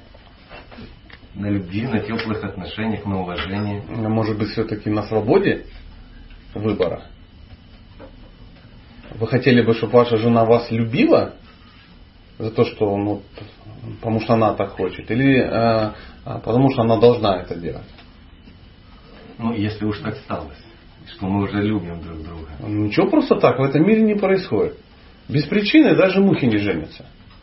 Speaker 4: На любви, на теплых отношениях, на уважении.
Speaker 1: Может быть, все-таки на свободе выбора? Вы хотели бы, чтобы ваша жена вас любила за то, что ну, потому что она так хочет, или э, потому что она должна это делать?
Speaker 4: Ну, если уж так стало, что мы уже любим друг друга.
Speaker 1: Ничего просто так в этом мире не происходит. Без причины даже мухи не женятся.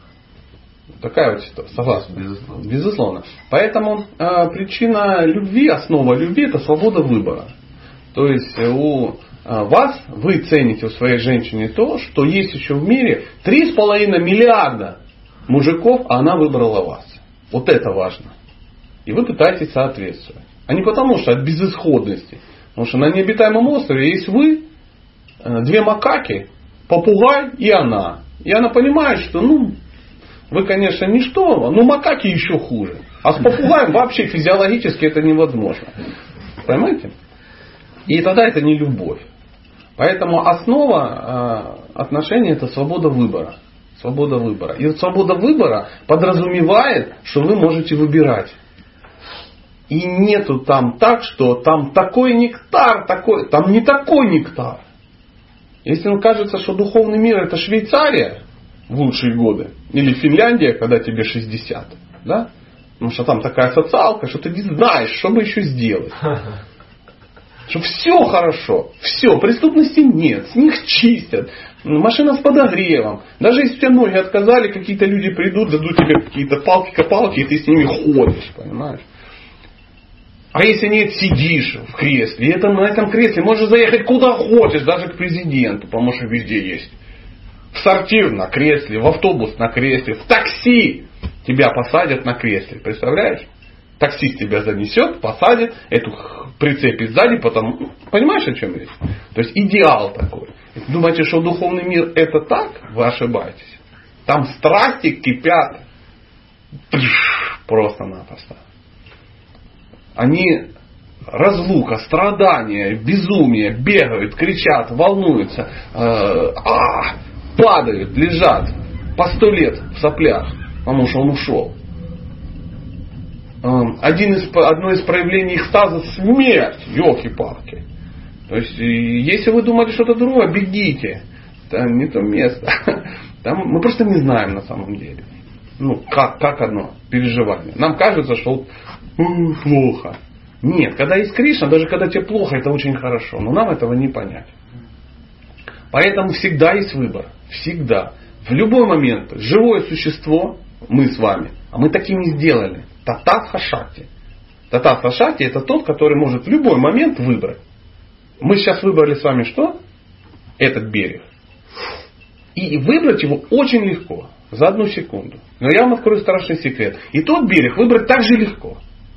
Speaker 1: Такая вот ситуация. Согласен?
Speaker 4: Безусловно.
Speaker 1: Безусловно. Поэтому э, причина любви, основа любви — это свобода выбора. То есть у э, вас, вы цените в своей женщине то, что есть еще в мире три с половиной миллиарда мужиков, а она выбрала вас. Вот это важно. И вы пытаетесь соответствовать. А не потому, что от безысходности. Потому что на необитаемом острове есть вы, две макаки, попугай и она. И она понимает, что ну, вы, конечно, ничто, но макаки еще хуже. А с попугаем вообще физиологически это невозможно. Понимаете? И тогда это не любовь. Поэтому основа отношений — это свобода выбора. Свобода выбора. И вот свобода выбора подразумевает, что вы можете выбирать. И нету там так, что там такой нектар, такой, там не такой нектар. Если вам кажется, что духовный мир — это Швейцария в лучшие годы, или Финляндия, когда тебе шестьдесят, да? Потому что там такая социалка, что ты не знаешь, что бы еще сделать. Что все хорошо, все, преступности нет, с них чистят, машина с подогревом. Даже если у тебя ноги отказали, какие-то люди придут, дадут тебе какие-то палки-копалки, и ты с ними ходишь, понимаешь? А если нет, сидишь в кресле. И это, на этом кресле можешь заехать куда хочешь, даже к президенту, потому что везде есть. В сортир на кресле, в автобус на кресле, в такси тебя посадят на кресле. Представляешь? Таксист тебя занесет, посадит, эту прицепит сзади, потом... Понимаешь, о чем речь? То есть идеал такой. Если думаете, что духовный мир это так, вы ошибаетесь. Там страсти кипят просто-напросто. Они разлука, страдания, безумие, бегают, кричат, волнуются, э, а, падают, лежат по сто лет в соплях, потому что он ушел. Э, один из, одно из проявлений экстаза — смерть, елки-палки. То есть, если вы думали что-то другое, бегите. Там не то место. Там мы просто не знаем на самом деле. Ну, как, как одно переживание. Нам кажется, что плохо. Нет, когда есть Кришна, даже когда тебе плохо, это очень хорошо. Но нам этого не понять. Поэтому всегда есть выбор. Всегда. В любой момент живое существо, мы с вами, а мы таким не сделали. Тататха Шакти. Тататха Шакти это тот, который может в любой момент выбрать. Мы сейчас выбрали с вами что? Этот берег. И выбрать его очень легко. За одну секунду. Но я вам открою страшный секрет. И тот берег выбрать так же легко.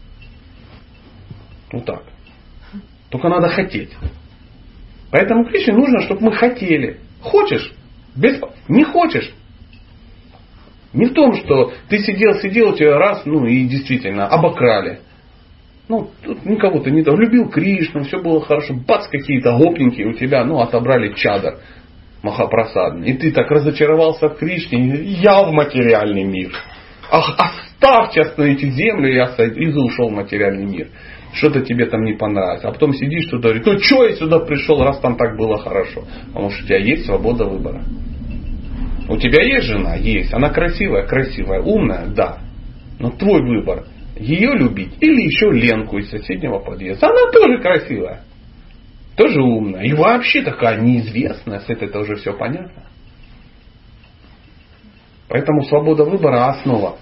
Speaker 1: Вот так. Только надо хотеть. Поэтому Кришне нужно, чтобы мы хотели. Хочешь? Без... Не хочешь? Не в том, что ты сидел, сидел, тебя раз, ну и действительно обокрали. Ну, тут никого ты не дал. Любил Кришну, все было хорошо. Бац, какие-то гопненькие у тебя, ну, отобрали чадр махапрасадный. И ты так разочаровался в Кришне, я в материальный мир. Ах, оставьте, остановите землю, я сойду, и ушел в материальный мир. Что-то тебе там не понравится. А потом сидишь туда и говоришь, ну что я сюда пришел, раз там так было хорошо. Потому что у тебя есть свобода выбора. У тебя есть жена? Есть. Она красивая? Красивая. Умная? Да. Но твой выбор. Ее любить или еще Ленку из соседнего подъезда. Она тоже красивая. Тоже умная. И вообще такая неизвестная. С этой-то уже все понятно. Поэтому свобода выбора основа.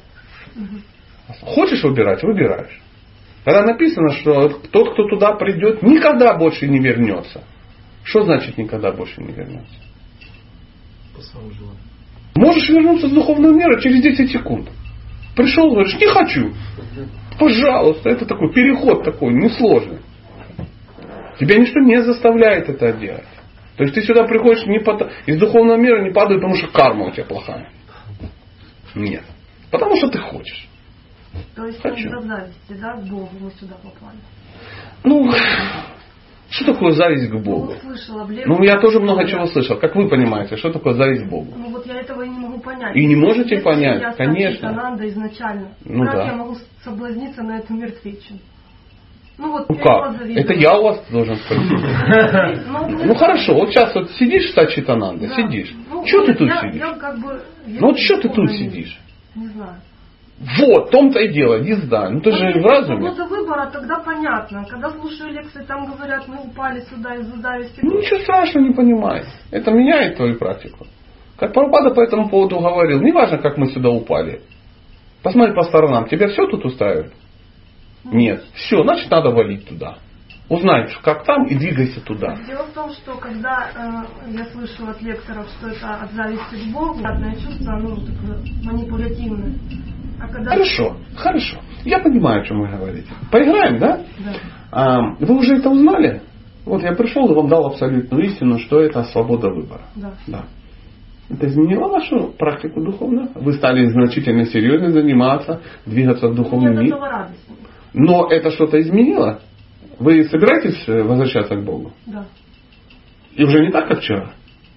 Speaker 1: Хочешь выбирать? Выбираешь. Когда написано, что тот, кто туда придет, никогда больше не вернется. Что значит никогда больше не вернется?
Speaker 2: По своему желанию.
Speaker 1: Можешь вернуться с духовного мира через десять секунд. Пришел, говоришь, не хочу. Пожалуйста, это такой переход такой, несложный. Тебя ничто не заставляет это делать. То есть ты сюда приходишь не по... из духовного мира не падает, потому что карма у тебя плохая. Нет. Потому что ты хочешь.
Speaker 5: То есть
Speaker 1: Хочу.
Speaker 5: из-за зависти, да, к Богу мы сюда попали?
Speaker 1: Ну, что такое зависть к Богу?
Speaker 5: Ну, слышала, блин,
Speaker 1: Ну, я тоже много чего слышал. Как вы понимаете, что такое зависть к Богу?
Speaker 5: Ну, вот я этого и не могу понять.
Speaker 1: И не можете
Speaker 5: Если
Speaker 1: понять,
Speaker 5: я
Speaker 1: конечно.
Speaker 5: Сананда изначально.
Speaker 1: Ну,
Speaker 5: как
Speaker 1: да.
Speaker 5: я могу соблазниться на эту мертвечину? Ну, вот
Speaker 1: Ну
Speaker 5: я
Speaker 1: как?
Speaker 5: его завидую.
Speaker 1: Это я у вас должен спросить. Ну хорошо, вот сейчас вот сидишь в Сачитананда,
Speaker 5: Да.
Speaker 1: сидишь.
Speaker 5: Ну,
Speaker 1: Что ты тут
Speaker 5: я-
Speaker 1: сидишь?
Speaker 5: я как бы,
Speaker 1: Ну вот что ты тут
Speaker 5: не-
Speaker 1: сидишь?
Speaker 5: Не знаю.
Speaker 1: Вот, в том-то и дело, не знаю. Ну ты
Speaker 5: Вот
Speaker 1: же
Speaker 5: если
Speaker 1: в разуме.
Speaker 5: свобода выбора, тогда понятно. Когда слушаю лекции, там говорят, мы упали сюда из-за зависти.
Speaker 1: Ну ничего страшного, не понимай. Это меняет твою практику. Как Прабхупада по этому поводу говорил, не важно, как мы сюда упали. Посмотри по сторонам, тебя все тут устраивает? Нет. Все, значит надо валить туда. Узнай, как там, и двигайся туда.
Speaker 5: Дело в том, что когда э, я слышу от лекторов, что это от зависти к Богу, приятное чувство, оно такое манипулятивное. А когда...
Speaker 1: Хорошо, хорошо. Я понимаю, о чем вы говорите. Поиграем, да?
Speaker 5: Да.
Speaker 1: А, вы уже это узнали? Вот я пришел и вам дал абсолютную истину, что это свобода выбора.
Speaker 5: Да.
Speaker 1: Да. Это изменило вашу практику духовную? Вы стали значительно серьезнее заниматься, двигаться в духовный
Speaker 5: Мне от
Speaker 1: мир.
Speaker 5: этого радостно.
Speaker 1: Но это что-то изменило? Вы собираетесь возвращаться к Богу?
Speaker 5: Да.
Speaker 1: И уже не так, как вчера?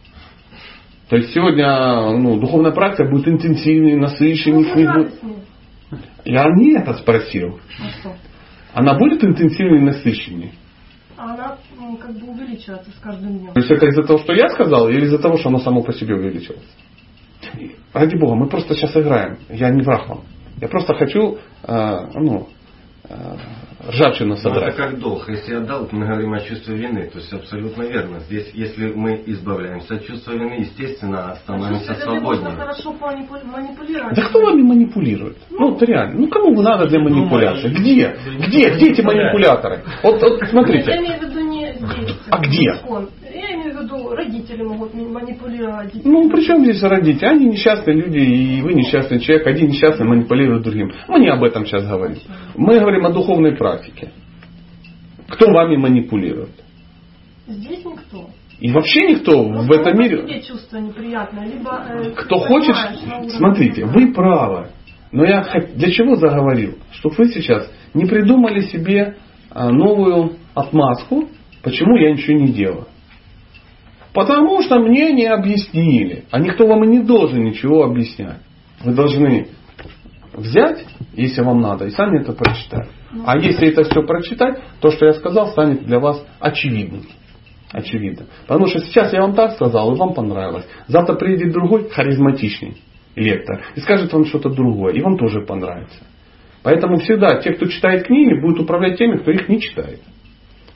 Speaker 1: То есть сегодня ну, духовная практика будет интенсивнее, насыщеннее.
Speaker 5: Ну,
Speaker 1: не будет...
Speaker 5: радостнее.
Speaker 1: Я не это спросил.
Speaker 5: А что?
Speaker 1: Она будет интенсивнее и насыщеннее?
Speaker 5: А она м, как бы увеличивается с каждым днем.
Speaker 1: То есть это из-за того, что я сказал, или из-за того, что оно само по себе увеличилось? Ради Бога, мы просто сейчас играем. Я не враг вам. Я просто хочу э, ну, э, ржавчину
Speaker 4: Ну,
Speaker 1: содрать.
Speaker 4: это как долг. Если отдал, то мы говорим о чувстве вины. То есть абсолютно верно. Здесь, если мы избавляемся от чувства вины, естественно, становимся
Speaker 5: Чувство вины можно
Speaker 4: свободнее.
Speaker 5: хорошо манипу- манипулировать.
Speaker 1: Да кто вами манипулирует? Ну, вот реально. Ну, кому вы надо для манипуляции? Где? Где? Где эти манипуляторы? Вот, вот
Speaker 5: Я
Speaker 1: смотрите.
Speaker 5: имею в виду не дети.
Speaker 1: А где?
Speaker 5: Искон. Я имею в виду, родители могут манипулировать детьми.
Speaker 1: Ну, при чем здесь родители? Они несчастные люди, и вы несчастный человек. Один несчастный манипулирует другим. Мы не об этом сейчас говорим. Мы говорим о духовной практике. Кто вами манипулирует?
Speaker 5: Здесь никто.
Speaker 1: И вообще никто в
Speaker 5: Просто
Speaker 1: этом
Speaker 5: либо
Speaker 1: мире...
Speaker 5: тебе чувство неприятное, либо... э,
Speaker 1: Кто
Speaker 5: ты
Speaker 1: хочет...
Speaker 5: понимаешь на уровне
Speaker 1: Смотрите,
Speaker 5: себя.
Speaker 1: вы правы. Но я хот- для чего заговорил? Чтобы вы сейчас не придумали себе а, новую отмазку, почему я ничего не делаю. Потому что мне не объяснили. А никто вам и не должен ничего объяснять. Вы должны взять, если вам надо, и сами это прочитать. А если это все прочитать, то, что я сказал, станет для вас очевидным. Очевидно. Потому что сейчас я вам так сказал, и вам понравилось. Завтра приедет другой харизматичный лектор и скажет вам что-то другое, и вам тоже понравится. Поэтому всегда те, кто читает книги, будут управлять теми, кто их не читает.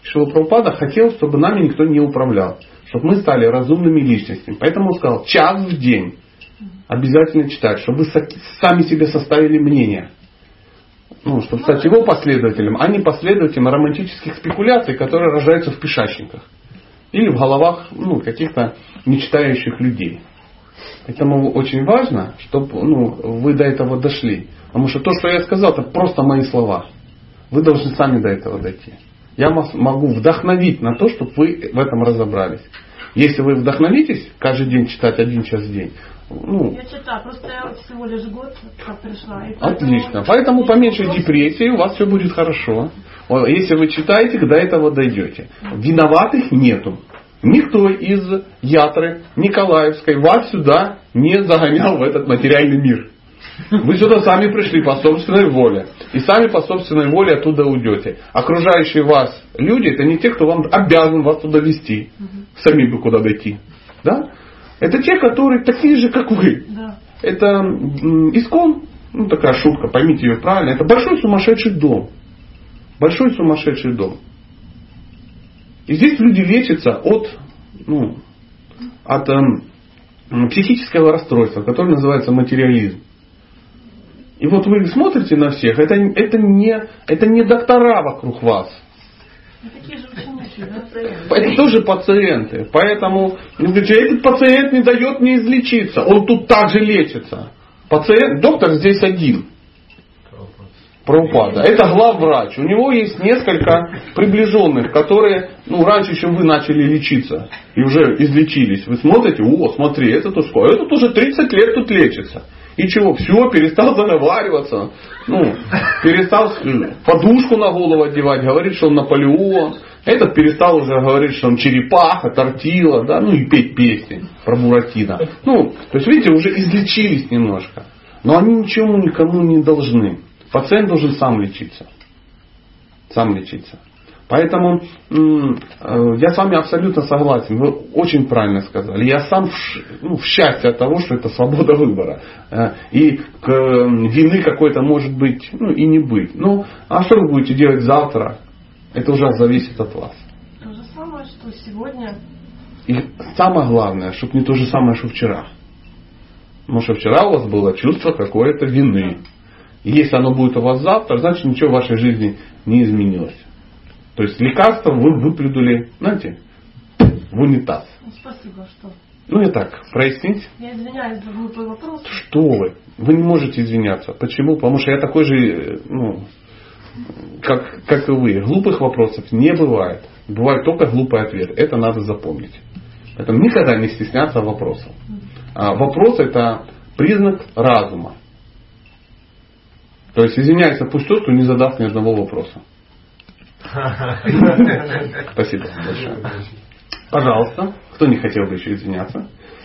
Speaker 1: Шрила Прабхупада хотел, чтобы нами никто не управлял. Чтобы мы стали разумными личностями. Поэтому он сказал, час в день обязательно читать, чтобы вы сами себе составили мнение. Ну, чтобы стать его последователем, а не последователем романтических спекуляций, которые рождаются в пишачниках. Или в головах ну, каких-то мечтающих людей. Поэтому очень важно, чтобы ну, вы до этого дошли. Потому что то, что я сказал, это просто мои слова. Вы должны сами до этого дойти. Я могу вдохновить на то, чтобы вы в этом разобрались. Если вы вдохновитесь каждый день читать один час в день. Ну,
Speaker 5: я читаю, просто я всего лишь год как пришла. И
Speaker 1: отлично.
Speaker 5: поэтому,
Speaker 1: поэтому поменьше депрессии, у вас все будет хорошо. Если вы читаете, до этого дойдете. Виноватых нету. Никто из Ятры Николаевской вас сюда не загонял в этот материальный мир. Вы сюда сами пришли по собственной воле. И сами по собственной воле оттуда уйдете. Окружающие вас люди, это не те, кто вам обязан вас туда вести. Сами бы куда дойти. Да? Это те, которые такие же, как вы.
Speaker 5: Да.
Speaker 1: Это Искон, ну такая шутка, поймите ее правильно. Это большой сумасшедший дом. Большой сумасшедший дом. И здесь люди лечатся от, ну, от эм, психического расстройства, которое называется материализм. И вот вы смотрите на всех, это, это, не, это не доктора вокруг вас.
Speaker 5: Такие же ученики, да?
Speaker 1: Это тоже пациенты. Поэтому этот пациент не дает мне излечиться. Он тут также лечится. Пациент, доктор здесь один. Прабхупада. Это главврач. У него есть несколько приближенных, которые ну, раньше, чем вы начали лечиться. И уже излечились. Вы смотрите, о, смотри, это тут сколько? Этот уже тридцать лет тут лечится. И чего? Все, перестал заговариваться. Ну, перестал подушку на голову одевать. Говорит, что он Наполеон. Этот перестал уже говорить, что он черепаха, тортила. Да? Ну и петь песни про Буратино. Ну, то есть, видите, уже излечились немножко. Но они ничему никому не должны. Пациент должен сам лечиться. Сам лечиться. Поэтому я с вами абсолютно согласен. Вы очень правильно сказали. Я сам в, ну, в счастье от того, что это свобода выбора. И к, вины какой-то может быть ну, и не быть. Ну, а что вы будете делать завтра? Это уже зависит от вас.
Speaker 5: То же самое, что сегодня.
Speaker 1: И самое главное, чтобы не то же самое, что вчера. Потому что вчера у вас было чувство какой-то вины. И если оно будет у вас завтра, значит ничего в вашей жизни не изменилось. То есть лекарство вы выплюнули, знаете, в унитаз.
Speaker 5: Спасибо, что.
Speaker 1: Ну и так, прояснить.
Speaker 5: Я извиняюсь за глупый вопрос.
Speaker 1: Что вы? Вы не можете извиняться. Почему? Потому что я такой же, ну, как, как и вы. Глупых вопросов не бывает. Бывает только глупый ответ. Это надо запомнить. Поэтому никогда не стесняться вопросов. А вопрос это признак разума. То есть извиняйся, пусть тот, кто не задаст ни одного вопроса. Спасибо большое. Пожалуйста. Кто не хотел бы еще извиняться?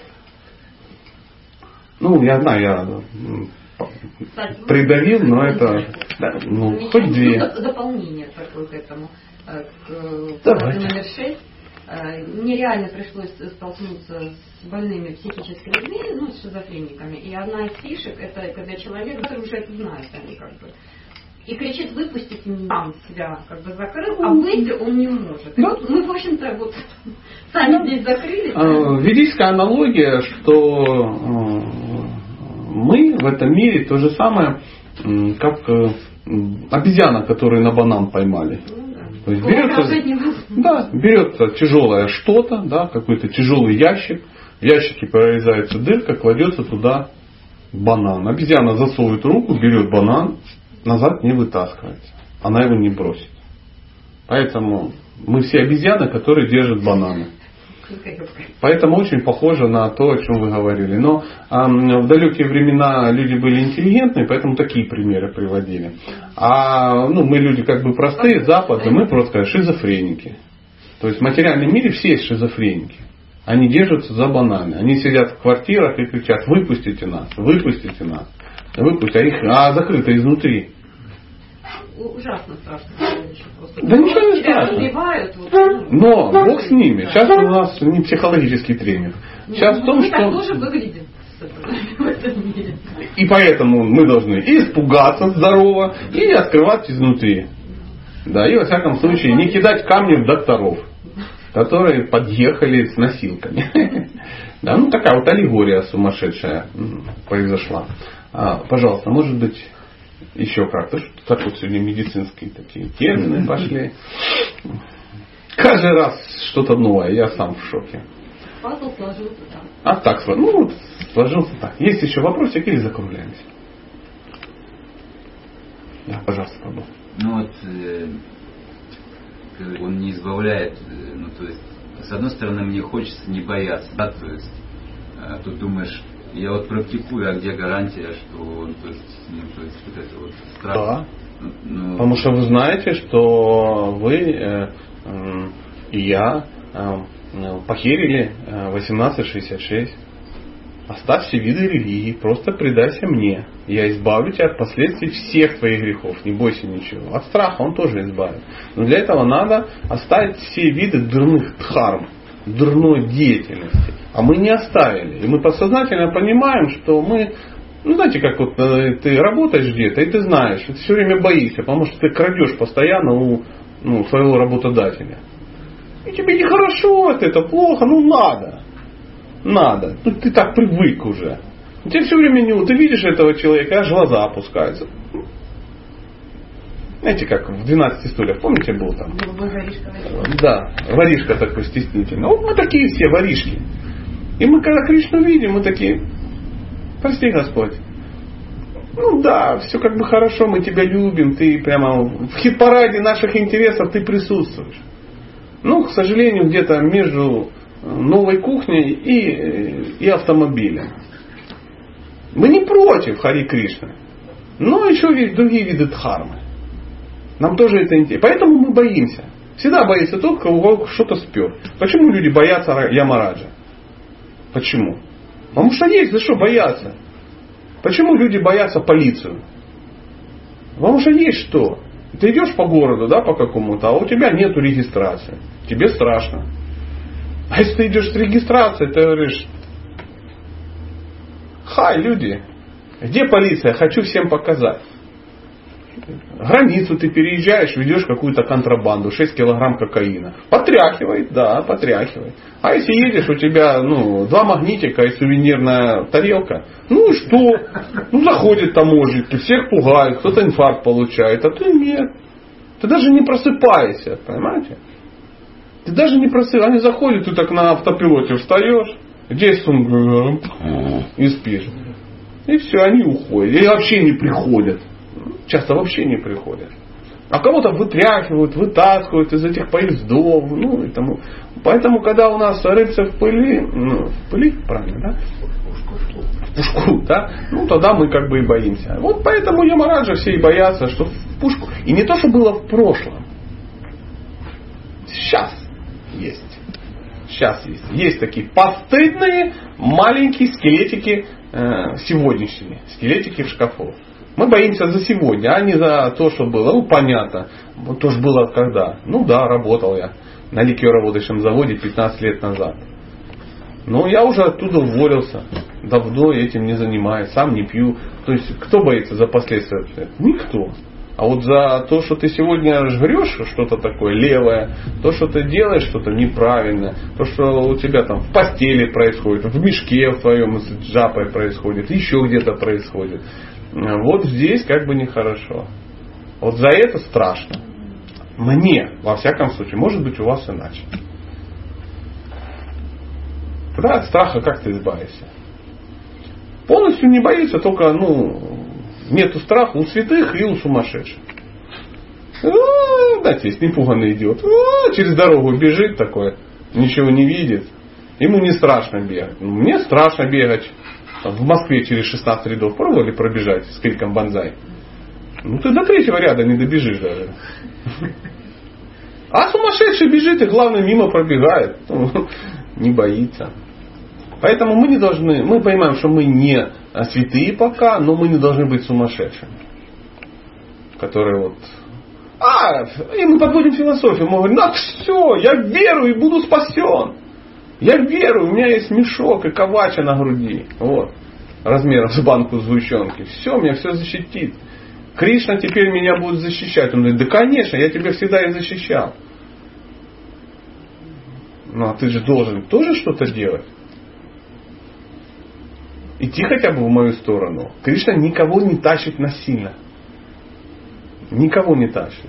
Speaker 1: Ну, я знаю, я придавил, но это... Да, ну, хоть две.
Speaker 3: Дополнение такое к этому. К
Speaker 1: Давайте.
Speaker 3: номер шесть. Мне реально пришлось столкнуться с больными психическими людьми, ну, с шизофрениками. И одна из фишек, это когда человек, который уже это знает, они как бы, и кричит, выпустите меня, себя как бы закрыл, а выйти он не может. И
Speaker 1: Да.
Speaker 3: вот мы, в общем-то, вот сами здесь закрылись.
Speaker 1: Ведическая аналогия, что мы в этом мире то же самое, как обезьяна, которую на банан поймали. То есть берется, да, берется тяжелое что-то, да, какой-то тяжелый ящик, в ящике прорезается дырка, кладется туда банан. Обезьяна засовывает руку, берет банан, назад не вытаскивается. Она его не бросит. Поэтому мы все обезьяны, которые держат бананы. Поэтому очень похоже на то, о чем вы говорили. Но а, в далекие времена люди были интеллигентные, поэтому такие примеры приводили. А ну, мы люди как бы простые, западные, мы просто шизофреники. То есть в материальном мире все есть шизофреники. Они держатся за бананы. Они сидят в квартирах и кричат: выпустите нас, выпустите нас. Выпустите, а их а закрыто изнутри.
Speaker 3: Ужасно страшно.
Speaker 1: Да ничего не страшно.
Speaker 3: Убивают, вот,
Speaker 1: Но Бог с ними. Сейчас у нас не психологический тренинг. Сейчас
Speaker 3: ну,
Speaker 1: в том,
Speaker 3: мы
Speaker 1: что...
Speaker 3: так тоже выглядим в этом мире.
Speaker 1: И поэтому мы должны и испугаться здорово, и открывать изнутри. Да, и во всяком случае не кидать камни в докторов, которые подъехали с носилками. Да, ну такая вот аллегория сумасшедшая произошла. А, пожалуйста, может быть, еще как-то. Так вот сегодня медицинские такие термины пошли. Каждый раз что-то новое, я сам в шоке.
Speaker 3: Пазл сложился так.
Speaker 1: А так, ну вот сложился так. Есть еще вопросик или закругляемся? Да, пожалуйста, Павел.
Speaker 6: Ну вот э, он не избавляет, э, ну то есть, с одной стороны, мне хочется не бояться, да, то есть, а тут думаешь, я вот практикую, а где гарантия, что он, то есть, ну, то есть вот это вот страх.
Speaker 1: Да.
Speaker 6: Ну,
Speaker 1: потому что вы знаете, что вы э, э, и я э, похерили э, восемнадцать шестьдесят шесть. Оставь все виды религии, просто предайся мне. Я избавлю тебя от последствий всех твоих грехов. Не бойся ничего. От страха он тоже избавит. Но для этого надо оставить все виды дурных дхарм, дурной деятельности. А мы не оставили. И мы подсознательно понимаем, что мы, ну знаете, как вот ты работаешь где-то, и ты знаешь, ты все время боишься, потому что ты крадешь постоянно у ну, своего работодателя. И тебе нехорошо, это плохо, ну надо. Надо. Ну, ты так привык уже. У тебя все время не... Ты видишь этого человека, аж глаза опускаются. Знаете, как в двенадцати стульях, помните, был там?
Speaker 3: Воришка.
Speaker 1: Да, воришка такой стеснительный. Вот мы такие все воришки. И мы когда Кришну видим, мы такие, прости, Господь. Ну да, все как бы хорошо, мы тебя любим, ты прямо в хит-параде наших интересов ты присутствуешь. Ну, к сожалению, где-то между новой кухней и, и автомобилем. Мы не против Хари Кришны, но еще есть другие виды дхармы. Нам тоже это интересно. Поэтому мы боимся. Всегда боится тот, кого что-то спер. Почему люди боятся Ямараджа? Почему? Потому что есть за что бояться. Почему люди боятся полицию? Потому что есть что. Ты идешь по городу, да, по какому-то, а у тебя нету регистрации. Тебе страшно. А если ты идешь с регистрацией, ты говоришь, хай, люди, где полиция? Хочу всем показать. Границу ты переезжаешь, ведешь какую-то контрабанду, шесть килограмм кокаина. Потряхивает, да, потряхивает. А если едешь, у тебя ну, два магнитика и сувенирная тарелка, ну и что? Ну заходят таможенники, всех пугают, кто-то инфаркт получает, а ты нет. Ты даже не просыпаешься, понимаете? Ты даже не просыпаешься. Они заходят, ты так на автопилоте встаешь, здесь он и спишь. И все, они уходят. Или вообще не приходят. Часто вообще не приходят. А кого-то вытряхивают, вытаскивают из этих поездов. Ну, и тому. Поэтому, когда у нас рыбцы в пыли, ну, в пыли, правильно, да? В пушку, да? Ну, тогда мы как бы и боимся. Вот поэтому Ямараджа все и боятся, что в пушку. И не то, что было в прошлом. Сейчас есть. Сейчас есть. Есть такие постыдные маленькие скелетики э, сегодняшние. Скелетики в шкафу. Мы боимся за сегодня, а не за то, что было. Ну, понятно. То, что было когда. Ну да, работал я на ликероводочном заводе пятнадцать лет назад. Но я уже оттуда уволился. Давно этим не занимаюсь. Сам не пью. То есть, кто боится за последствия? Никто. А вот за то, что ты сегодня жрешь что-то такое левое, то, что ты делаешь что-то неправильное, то, что у тебя там в постели происходит, в мешке в твоем с джапой происходит, еще где-то происходит. Вот здесь как бы нехорошо. Вот за это страшно. Мне, во всяком случае, может быть у вас иначе. Тогда от страха как ты избавишься? Полностью не боится, только ну, нету страха у святых и у сумасшедших. Да, здесь непуганный идет. Через дорогу бежит такой, ничего не видит. Ему не страшно бегать. Мне страшно бегать. В Москве через шестнадцать рядов пробовали пробежать с криком «Бонзай»? Ну ты до третьего ряда не добежишь даже. А сумасшедший бежит и главное мимо пробегает. Не боится. Поэтому мы не должны, мы понимаем, что мы не святые пока, но мы не должны быть сумасшедшими. Которые вот... А, и мы подводим философию. Мы говорим, ну все, я верую и буду спасен. Я верую, у меня есть мешок и ковача на груди. Вот. Размером с банку сгущенки. Все, меня все защитит. Кришна теперь меня будет защищать. Он говорит, да конечно, я тебя всегда и защищал. Ну а ты же должен тоже что-то делать. Идти хотя бы в мою сторону. Кришна никого не тащит насильно. Никого не тащит.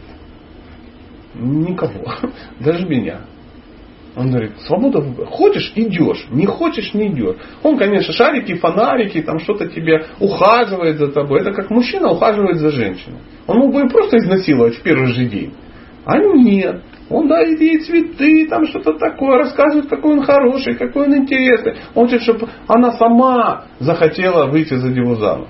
Speaker 1: Никого. Даже меня. Он говорит, свобода выбора. Хочешь, идешь. Не хочешь, не идешь. Он, конечно, шарики, фонарики, там что-то тебе ухаживает за тобой. Это как мужчина ухаживает за женщиной. Он мог бы ее просто изнасиловать в первый же день. А нет. Он дает ей цветы, там что-то такое, рассказывает, какой он хороший, какой он интересный. Он хочет, чтобы она сама захотела выйти за него замуж.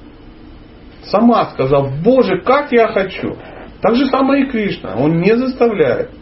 Speaker 1: Сама сказала, Боже, как я хочу. Так же самое и Кришна. Он не заставляет.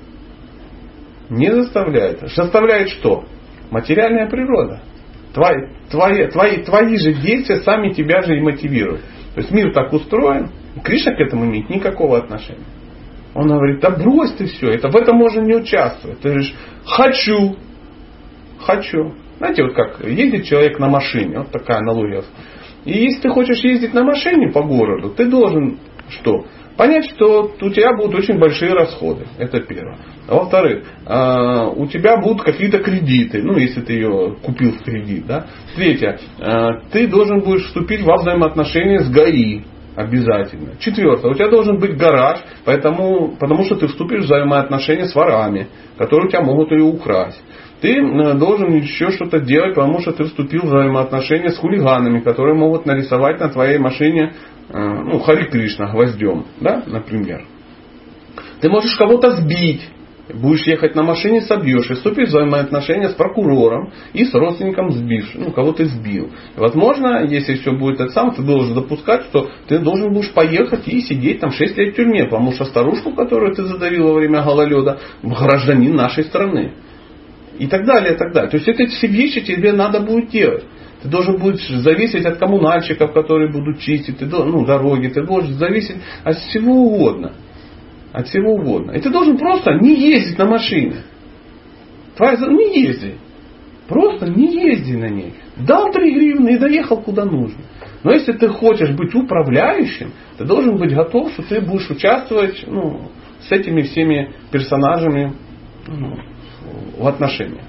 Speaker 1: Не заставляет. Заставляет что? Материальная природа. Твои, твои, твои, твои же действия сами тебя же и мотивируют. То есть мир так устроен. Кришна к этому имеет никакого отношения. Он говорит, да брось ты все. Это, в этом можно не участвовать. Ты говоришь, хочу. Хочу. Знаете, вот как ездит человек на машине. Вот такая аналогия. И если ты хочешь ездить на машине по городу, ты должен что? Понять, что у тебя будут очень большие расходы. Это первое. А во-вторых, у тебя будут какие-то кредиты. Ну, если ты ее купил в кредит. Да? Третье. Ты должен будешь вступить во взаимоотношения с ГАИ. Обязательно. Четвертое. У тебя должен быть гараж, поэтому, потому что ты вступишь в взаимоотношения с ворами, которые у тебя могут ее украсть. Ты должен еще что-то делать, потому что ты вступил в взаимоотношения с хулиганами, которые могут нарисовать на твоей машине, ну, Хари Кришна гвоздем, да, например. Ты можешь кого-то сбить. Будешь ехать на машине, собьешь и вступишь в взаимоотношения с прокурором и с родственником сбившим, ну, кого ты сбил. Возможно, если все будет это сам, ты должен допускать, что ты должен будешь поехать и сидеть там шесть лет в тюрьме, потому что старушку, которую ты задавил во время гололеда, гражданин нашей страны. И так далее, и так далее. То есть эти все вещи тебе надо будет делать. Ты должен будешь зависеть от коммунальщиков, которые будут чистить, ты должен, ну, дороги, ты должен зависеть от всего угодно. От всего угодно. И ты должен просто не ездить на машине. Твоя, не езди. Просто не езди на ней. Дал три гривны и доехал куда нужно. Но если ты хочешь быть управляющим, ты должен быть готов, что ты будешь участвовать, ну, с этими всеми персонажами, ну, в отношениях.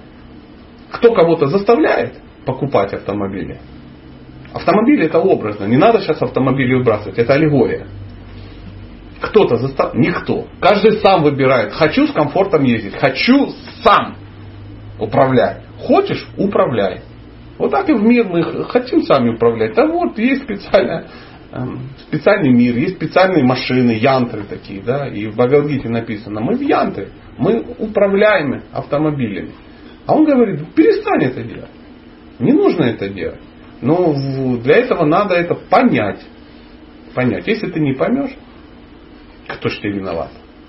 Speaker 1: Кто кого-то заставляет покупать автомобили? Автомобили это образно. Не надо сейчас автомобили выбрасывать. Это аллегория. Кто-то заставляет. Никто. Каждый сам выбирает. Хочу с комфортом ездить. Хочу сам управлять. Хочешь? Управляй. Вот так и в мир мы хотим сами управлять. Да вот есть специальная, специальный мир, есть специальные машины, янтры такие. Да? И в Бхагавад-гите написано, мы в янтры. Мы управляем автомобилями. А он говорит, перестань это делать. Не нужно это делать. Но для этого надо это понять. Понять. Если ты не поймешь, кто ж тебе виноват?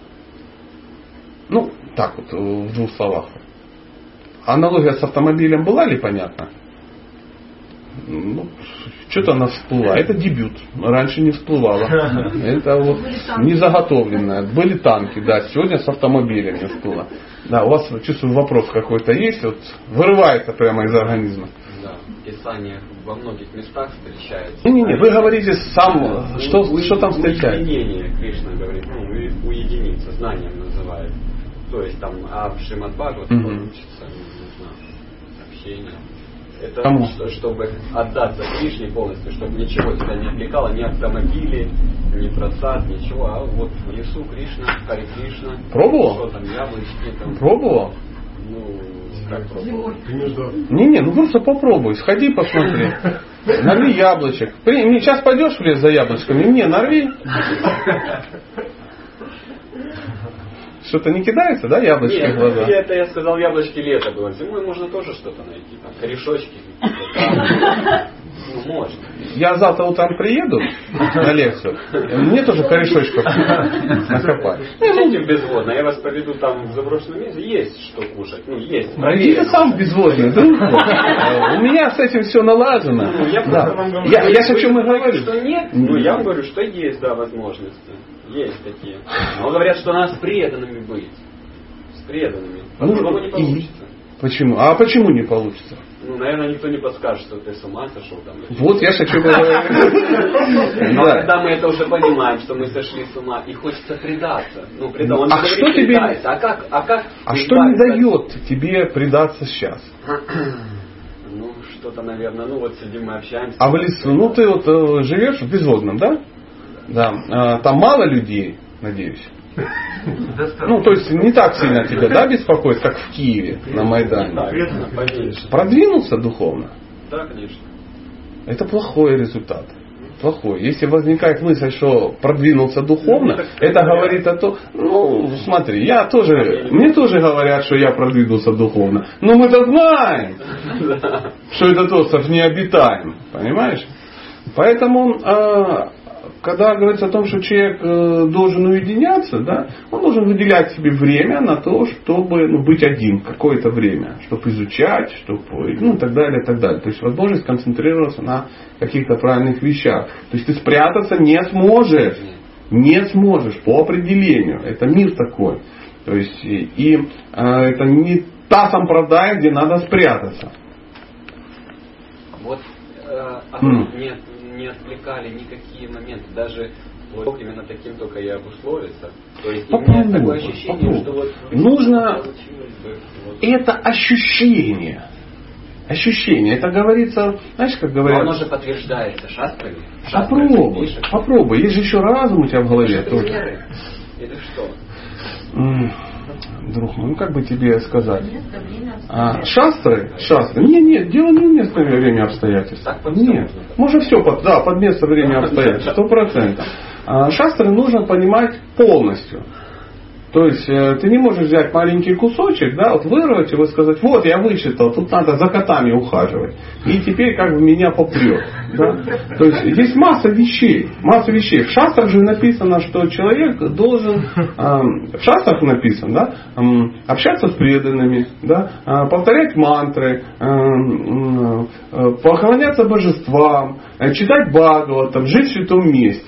Speaker 1: Ну, так вот, в двух словах. Аналогия с автомобилем была ли понятна? Ну, что-то она всплыла. Это дебют. Раньше не всплывало. Это вот незаготовленное. Были танки, да. Сегодня с автомобилями всплыло. Да, у вас, чувствую, вопрос какой-то есть. Вот вырывается прямо из организма.
Speaker 7: Да, Писание во многих местах встречается.
Speaker 1: Не-не-не, вы говорите сам, что, у, что там встречается.
Speaker 7: Уединение, Кришна говорит, ну, уединиться, знанием называет. То есть там, а в Шримад Бхагаватам mm-hmm. учится, нужно общение. Это
Speaker 1: Кому?
Speaker 7: Чтобы отдаться Кришне полностью, чтобы ничего тебя не отвлекало, ни автомобили, ни просад, ничего, а вот в лесу Кришна, Хари Кришна.
Speaker 1: Пробовал?
Speaker 7: Что там, яблочки там.
Speaker 1: Пробовал?
Speaker 7: Ну, как пробовал?
Speaker 1: Не-не, ну просто попробуй, сходи посмотри. Нарви яблочек. Сейчас пойдешь в лес за яблочками, мне нарви. Что-то не кидается, да, яблочки
Speaker 7: Нет,
Speaker 1: в глаза?
Speaker 7: Нет, это я сказал, яблочки лето было. Зимой можно тоже что-то найти. Там корешочки. Ну, можно.
Speaker 1: Я завтра утром приеду на лекцию. Мне тоже корешочков накопать.
Speaker 7: Хотите безводно, я вас поведу там в заброшенном месте. Есть что кушать. Ну, есть.
Speaker 1: Ты сам безводный, друг мой. У меня с этим все налажено.
Speaker 7: Ну, я
Speaker 1: да.
Speaker 7: вам говорю,
Speaker 1: я, я о чем и говорю.
Speaker 7: Что нет, ну я говорю, что есть, да, возможности. Есть такие. Но говорят, что надо с преданными быть. С преданными. По-другому не получится.
Speaker 1: Почему? А почему не получится?
Speaker 7: Ну, наверное, никто не подскажет, что ты с ума сошел там.
Speaker 1: Вот я хочу говорить.
Speaker 7: Но когда мы это уже понимаем, что мы сошли с ума, и хочется предаться. Ну, предаться. Он
Speaker 1: а что тебе...
Speaker 7: предается. А как, а как
Speaker 1: а что не дает тебе предаться сейчас?
Speaker 7: Ну, что-то, наверное, ну вот сидим мы общаемся.
Speaker 1: А в лесу, ну ты вот э, живешь в Безводном, да? Да. А, там мало людей, надеюсь. Ну, то есть не так сильно тебя, да, беспокоит, как в Киеве на Майдане. Продвинуться духовно?
Speaker 7: Да, конечно.
Speaker 1: Это плохой результат. Плохой. Если возникает мысль, что продвинулся духовно, это говорит о том, ну, смотри, я тоже, мне тоже говорят, что я продвинулся духовно. Но мы-то знаем, что этот остров необитаем. Понимаешь? Поэтому, когда говорится о том, что человек должен уединяться, да, он должен выделять себе время на то, чтобы ну, быть один какое-то время, чтобы изучать, чтобы, ну, и так далее, и так далее. То есть возможность концентрироваться на каких-то правильных вещах. То есть ты спрятаться не сможешь. Не сможешь по определению. Это мир такой. То есть и, и это не та сампрадая, где надо спрятаться.
Speaker 7: Вот э, а mm. нет. Не отвлекали никакие моменты, даже вот именно таким только и обусловится. То есть
Speaker 1: попробуй,
Speaker 7: именно такое ощущение,
Speaker 1: попробуй.
Speaker 7: что вот
Speaker 1: нужно
Speaker 7: бы, вот.
Speaker 1: Это ощущение. Ощущение. Это говорится, знаешь, как говорят.
Speaker 7: Но оно же подтверждается шастрами.
Speaker 1: Попробуй, попробуй. Есть же еще разум у тебя в голове.
Speaker 7: Это веры. Или что?
Speaker 1: Друг мой, ну как бы тебе сказать? А, шастры? Шастры? Нет, нет, дело не в место, время, обстоятельств. Нет. Можно все под, да, под место, время, обстоятельств. Сто процентов. Шастры нужно понимать полностью. То есть ты не можешь взять маленький кусочек, да, вот вырвать его и сказать, вот я вычитал, тут надо за котами ухаживать. И теперь как бы меня попрет. Да? То есть здесь масса вещей. Масса вещей. В шастрах же написано, что человек должен, э, в шастрах написано, да, э, общаться с преданными, да, э, повторять мантры, э, э, поклоняться божествам, э, читать Бхагаватам, жить в святом месте.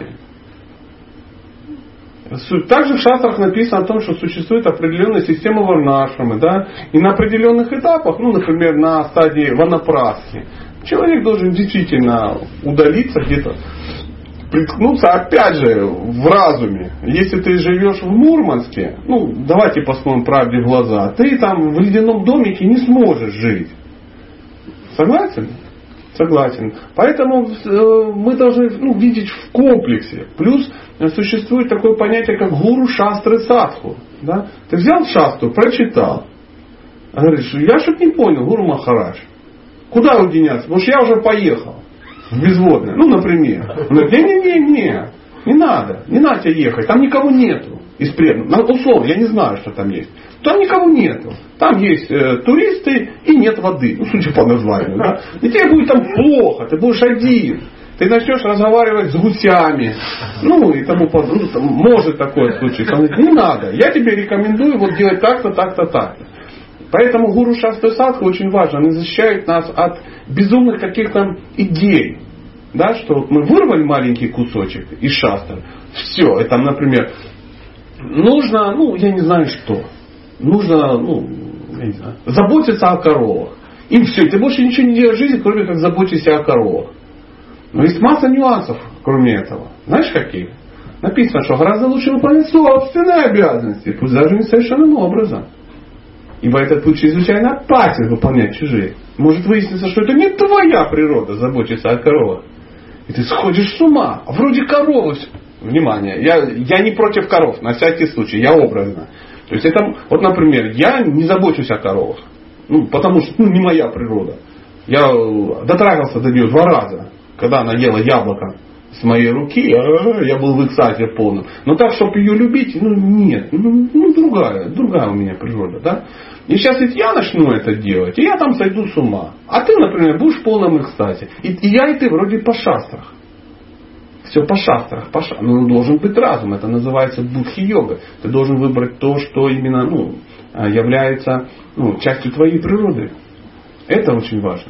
Speaker 1: Также в шастрах написано о том, что существует определенная система варнашрамы, да, и на определенных этапах, ну, например, на стадии ванапрастхи, человек должен действительно удалиться где-то, приткнуться опять же в разуме. Если ты живешь в Мурманске, ну, давайте посмотрим правде в глаза, ты там в ледяном домике не сможешь жить. Согласен? Согласен. Поэтому э, мы должны ну, видеть в комплексе. Плюс э, существует такое понятие, как гуру шастры садху. Да? Ты взял шастру, прочитал. А говоришь, я что-то не понял, гуру Махарадж. Куда уединяться? Потому что я уже поехал в Безводное. Ну, например. Он говорит, не-не-не, не надо. Не надо тебе ехать. Там никого нету. Из преданных. Условно, я не знаю, что там есть. Там никого нету. Там есть э, туристы и нет воды. Ну, судя по названию. Да? И тебе будет там плохо. Ты будешь один. Ты начнешь разговаривать с гусями. Ну, и тому подобное. Ну, там, может такое случиться. Он говорит, не надо. Я тебе рекомендую вот делать так-то, так-то, так-то. Поэтому гуру шастры садху очень важно. Они защищают нас от безумных каких-то идей. Да, что вот мы вырвали маленький кусочек из шастр. Все. Это, например, нужно, ну, я не знаю что. Нужно, ну, я не знаю, заботиться о коровах. И все. Ты больше ничего не делаешь в жизни, кроме как заботиться о коровах. Но есть масса нюансов, кроме этого. Знаешь, какие? Написано, что гораздо лучше выполнять собственные обязанности, пусть даже не совершенным образом. Ибо этот путь чрезвычайно опасен выполнять чужие. Может выясниться, что это не твоя природа заботиться о коровах. И ты сходишь с ума. Вроде коровы. Внимание, я, я не против коров, на всякий случай, я образно. То есть это, вот, например, я не забочусь о коровах. Ну, потому что ну, не моя природа. Я дотрагивался до нее два раза. Когда она ела яблоко с моей руки, я был в экстазе полном. Но так, чтобы ее любить, ну нет. Ну, ну другая, другая у меня природа. Да? И сейчас ведь я начну это делать, и я там сойду с ума. А ты, например, будешь в полном экстазе. И, и я, и ты вроде по шастрах. Все по шастрах. По шастрах. Но должен быть разум. Это называется будхи-йога. Ты должен выбрать то, что именно ну, является ну, частью твоей природы. Это очень важно.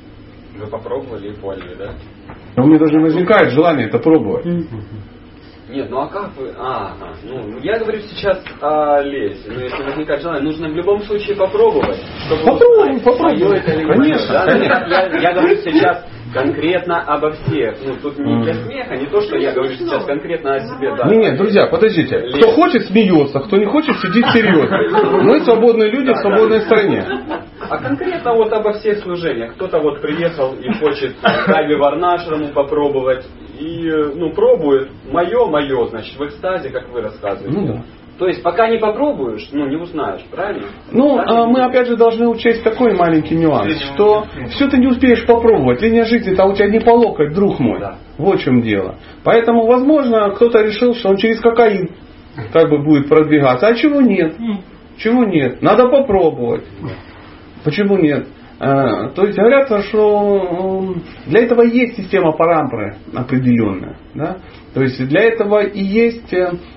Speaker 7: Вы попробовали и поняли, да?
Speaker 1: У меня даже не возникает желание это пробовать.
Speaker 7: Нет, ну а как вы... А, ага. Ну, я говорю сейчас о лесе. Но если возникает желание, нужно в любом случае попробовать. Чтобы
Speaker 1: попробуем,
Speaker 7: узнать,
Speaker 1: попробуем.
Speaker 7: мое это или
Speaker 1: Конечно,
Speaker 7: мое, да?
Speaker 1: конечно.
Speaker 7: Я, я говорю сейчас конкретно обо всех. Ну, тут не для смеха, не то, что я говорю сейчас конкретно о себе. Да.
Speaker 1: Не, нет, друзья, подождите.
Speaker 7: Лес.
Speaker 1: Кто хочет, смеется, кто не хочет, сидит серьезно. Мы свободные люди в свободной стране.
Speaker 7: А конкретно вот обо всех служениях. Кто-то вот приехал и хочет Кайви Варнашраму попробовать. И, ну, пробует. Мое, мое, значит, в экстазе, как вы рассказываете.
Speaker 1: Ну да.
Speaker 7: То есть, пока не попробуешь, ну, не узнаешь, правильно?
Speaker 1: Ну,
Speaker 7: Так,
Speaker 1: а мы опять же должны учесть такой маленький нюанс, что все ты не успеешь попробовать. Линия жизни-то у тебя не по локоть, друг мой.
Speaker 7: Да.
Speaker 1: Вот в чем дело. Поэтому, возможно, кто-то решил, что он через кокаин как бы будет продвигаться. А чего нет? Чего нет? Надо попробовать. Почему нет? А, то есть говорят, что для этого и есть система парампры определенная. Да? То есть для этого и есть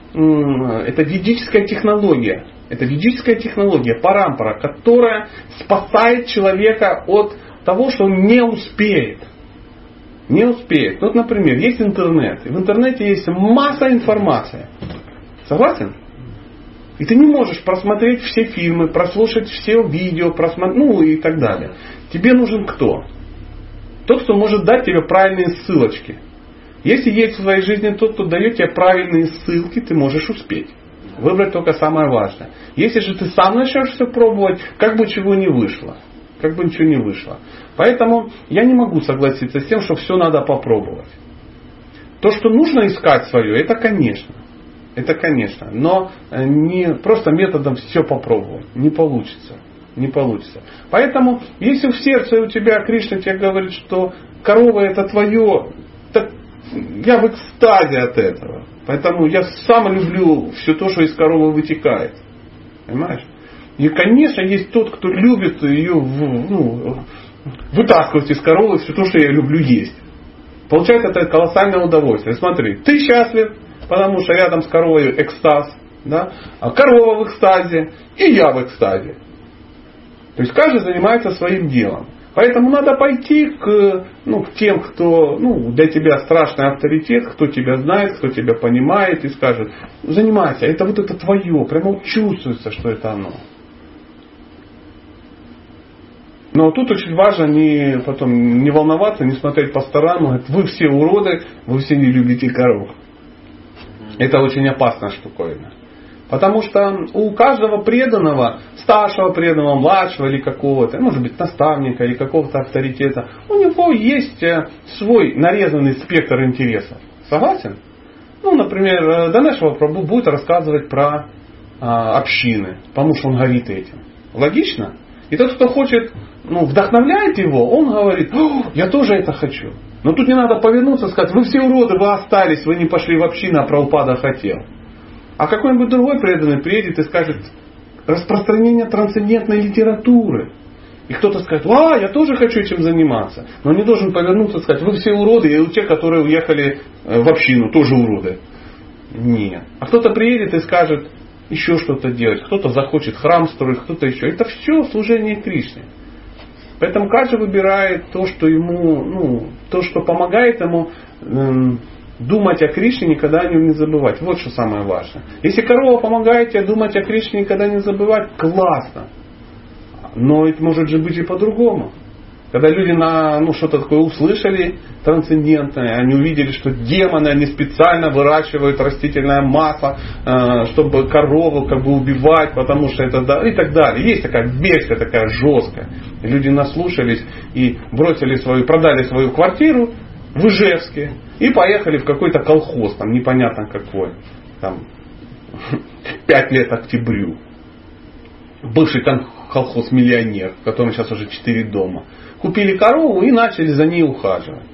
Speaker 1: это ведическая технология. Это ведическая технология, парампара, которая спасает человека от того, что он не успеет. Не успеет. Вот, например, есть интернет. И в интернете есть масса информации. Согласен? И ты не можешь просмотреть все фильмы, прослушать все видео, просмотреть, ну и так далее. Тебе нужен кто? Тот, кто может дать тебе правильные ссылочки. Если есть в твоей жизни тот, кто дает тебе правильные ссылки, ты можешь успеть. Выбрать только самое важное. Если же ты сам начнешь все пробовать, как бы чего не вышло. Как бы ничего не вышло. Поэтому я не могу согласиться с тем, что все надо попробовать. То, что нужно искать свое, это конечно. Это конечно. Но не просто методом все попробовать. Не получится. Не получится. Поэтому, если в сердце у тебя Кришна тебе говорит, что корова это твое, так я в экстазе от этого. Поэтому я сам люблю все то, что из коровы вытекает. Понимаешь? И, конечно, есть тот, кто любит ее ну, вытаскивать из коровы все то, что я люблю есть. Получает это колоссальное удовольствие. Смотри, ты счастлив, потому что рядом с коровой экстаз. Да? А корова в экстазе, и я в экстазе. То есть каждый занимается своим делом. Поэтому надо пойти к, ну, к тем, кто ну, для тебя страшный авторитет, кто тебя знает, кто тебя понимает и скажет, занимайся, это вот это твое, прямо чувствуется, что это оно. Но тут очень важно не, потом, не волноваться, не смотреть по сторонам, говорит, вы все уроды, вы все не любите коров. Это очень опасная штуковина. Потому что у каждого преданного, старшего преданного, младшего или какого-то, может быть наставника или какого-то авторитета, у него есть свой нарезанный спектр интересов. Согласен? Ну, например, Данешева Прабху будет рассказывать про а, общины, потому что он горит этим. Логично? И тот, кто хочет, ну, вдохновляет его, он говорит, я тоже это хочу. Но тут не надо повернуться и сказать, вы все уроды, вы остались, вы не пошли в общину, а Прабхупада хотел. А какой-нибудь другой преданный приедет и скажет, распространение трансцендентной литературы. И кто-то скажет, а, я тоже хочу этим заниматься. Но он не должен повернуться и сказать, вы все уроды, и у тех, которые уехали в общину, тоже уроды. Нет. А кто-то приедет и скажет, еще что-то делать. Кто-то захочет храм строить, кто-то еще. Это все служение Кришне. Поэтому каждый выбирает то, что ему, ну, то, что помогает ему эм, думать о Кришне, никогда о нем не забывать. Вот что самое важное. Если корова помогает тебе думать о Кришне, никогда не забывать, классно. Но это может же быть и по-другому. Когда люди на, ну, что-то такое услышали трансцендентное, они увидели, что демоны, они специально выращивают растительное масло, э, чтобы корову как бы убивать, потому что это, да, и так далее. Есть такая версия такая жесткая. И люди наслушались и бросили свою, продали свою квартиру в Ижевске и поехали в какой-то колхоз, там непонятно какой, там пять лет октябрю. Бывший колхоз-миллионер, в котором сейчас уже четыре дома. Купили корову и начали за ней ухаживать.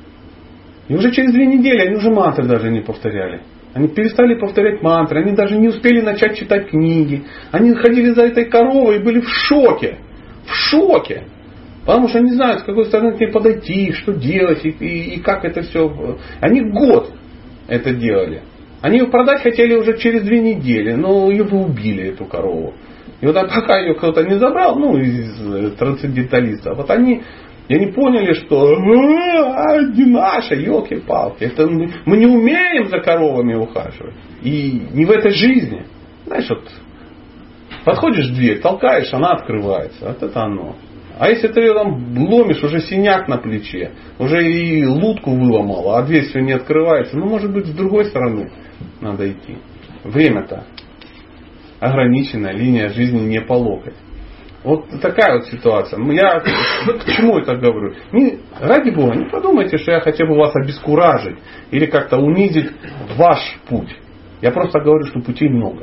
Speaker 1: И уже через две недели они уже мантры даже не повторяли. Они перестали повторять мантры, они даже не успели начать читать книги. Они ходили за этой коровой и были в шоке. В шоке. Потому что они не знают, с какой стороны к ней подойти, что делать и, и, и как это все. Они год это делали. Они ее продать хотели уже через две недели, но ее бы убили, эту корову. И вот пока ее кто-то не забрал, ну, из трансценденталистов, вот они И они поняли, что а, не наша, елки-палки. Это мы, мы не умеем за коровами ухаживать. И не в этой жизни. Знаешь, вот подходишь в дверь, толкаешь, она открывается. Вот это оно. А если ты ее там ломишь, уже синяк на плече, уже и лутку выломала, а дверь все не открывается, ну, может быть, с другой стороны надо идти. Время-то ограничено, линия жизни не по локоть. Вот такая вот ситуация. Я к чему это говорю? Не, ради Бога, не подумайте, что я хотел бы вас обескуражить или как-то унизить ваш путь. Я просто говорю, что путей много.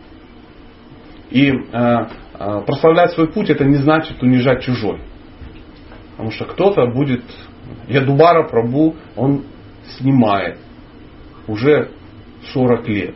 Speaker 1: И э, э, прославлять свой путь, это не значит унижать чужой. Потому что кто-то будет... Ядубара Прабху, он снимает уже сорок лет.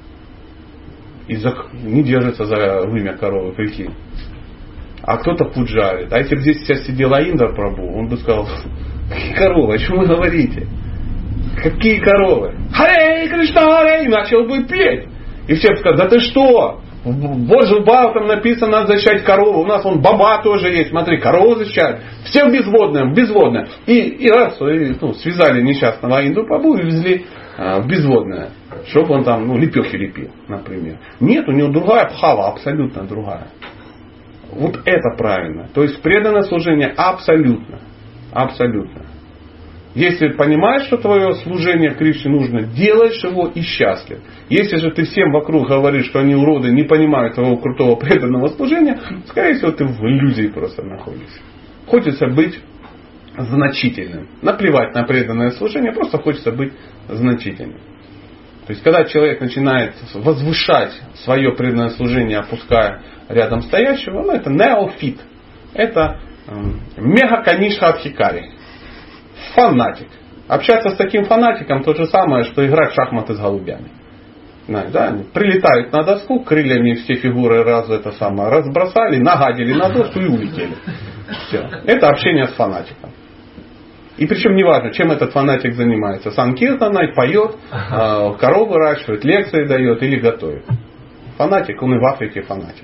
Speaker 1: И за, не держится за вымя коровы, прикинь. А кто-то пуджарит. А если бы здесь сейчас сидела Индра Прабху, он бы сказал, какие коровы, о чем вы говорите? Какие коровы? Харе Кришна Харе! И начал бы петь. И все бы сказали, да ты что? Боже, Бал там написано надо защищать корову. У нас вон баба тоже есть. Смотри, корову защищают. Все в безводном, безводное. И, и раз и, ну, связали несчастного Индру Прабху и везли а, в безводное. Чтобы он там ну, лепехи лепил, например. Нет, у него другая бхава, абсолютно другая. Вот это правильно. То есть преданное служение абсолютно. Абсолютно. Если понимаешь, что твое служение Кришне нужно, делаешь его и счастлив. Если же ты всем вокруг говоришь, что они уроды, не понимают твоего крутого преданного служения, скорее всего ты в иллюзии просто находишься. Хочется быть значительным. Наплевать на преданное служение, просто хочется быть значительным. То есть, когда человек начинает возвышать свое преданное служение, опуская рядом стоящего, ну, это неофит. Это э, мега-канишха адхикари. Фанатик. Общаться с таким фанатиком то же самое, что играть в шахматы с голубями. Да, они прилетают на доску, крыльями все фигуры раз это самое разбросали, нагадили на доску и улетели. Все. Это общение с фанатиком. И причем неважно, чем этот фанатик занимается. Санкиртаной, поет, корову выращивает, лекции дает или готовит. Фанатик, он и в Африке фанатик.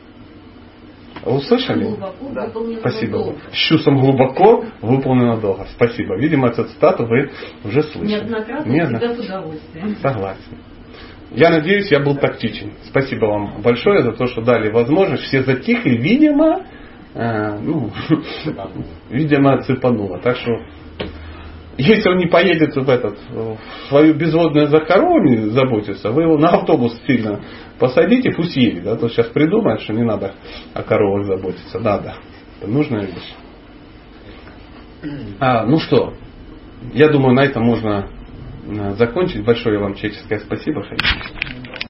Speaker 1: Услышали?
Speaker 3: Да.
Speaker 1: Спасибо. С чувством глубоко выполнено долго. Спасибо. Видимо, эту цитату вы уже слышали.
Speaker 3: Неоднократно,
Speaker 1: Неодно...
Speaker 3: всегда с удовольствием.
Speaker 1: Согласен. Я надеюсь, я был тактичен. Спасибо вам большое за то, что дали возможность. Все затихли, видимо, э, ну, видимо, цепануло. Так что, если он не поедет в, этот, в свою безводную за коровами заботиться, вы его на автобус сильно посадите, пусть едет. А то сейчас придумают, что не надо о коровах заботиться. Надо. Это нужная вещь. А, ну что, я думаю, на этом можно закончить. Большое вам человеческое спасибо.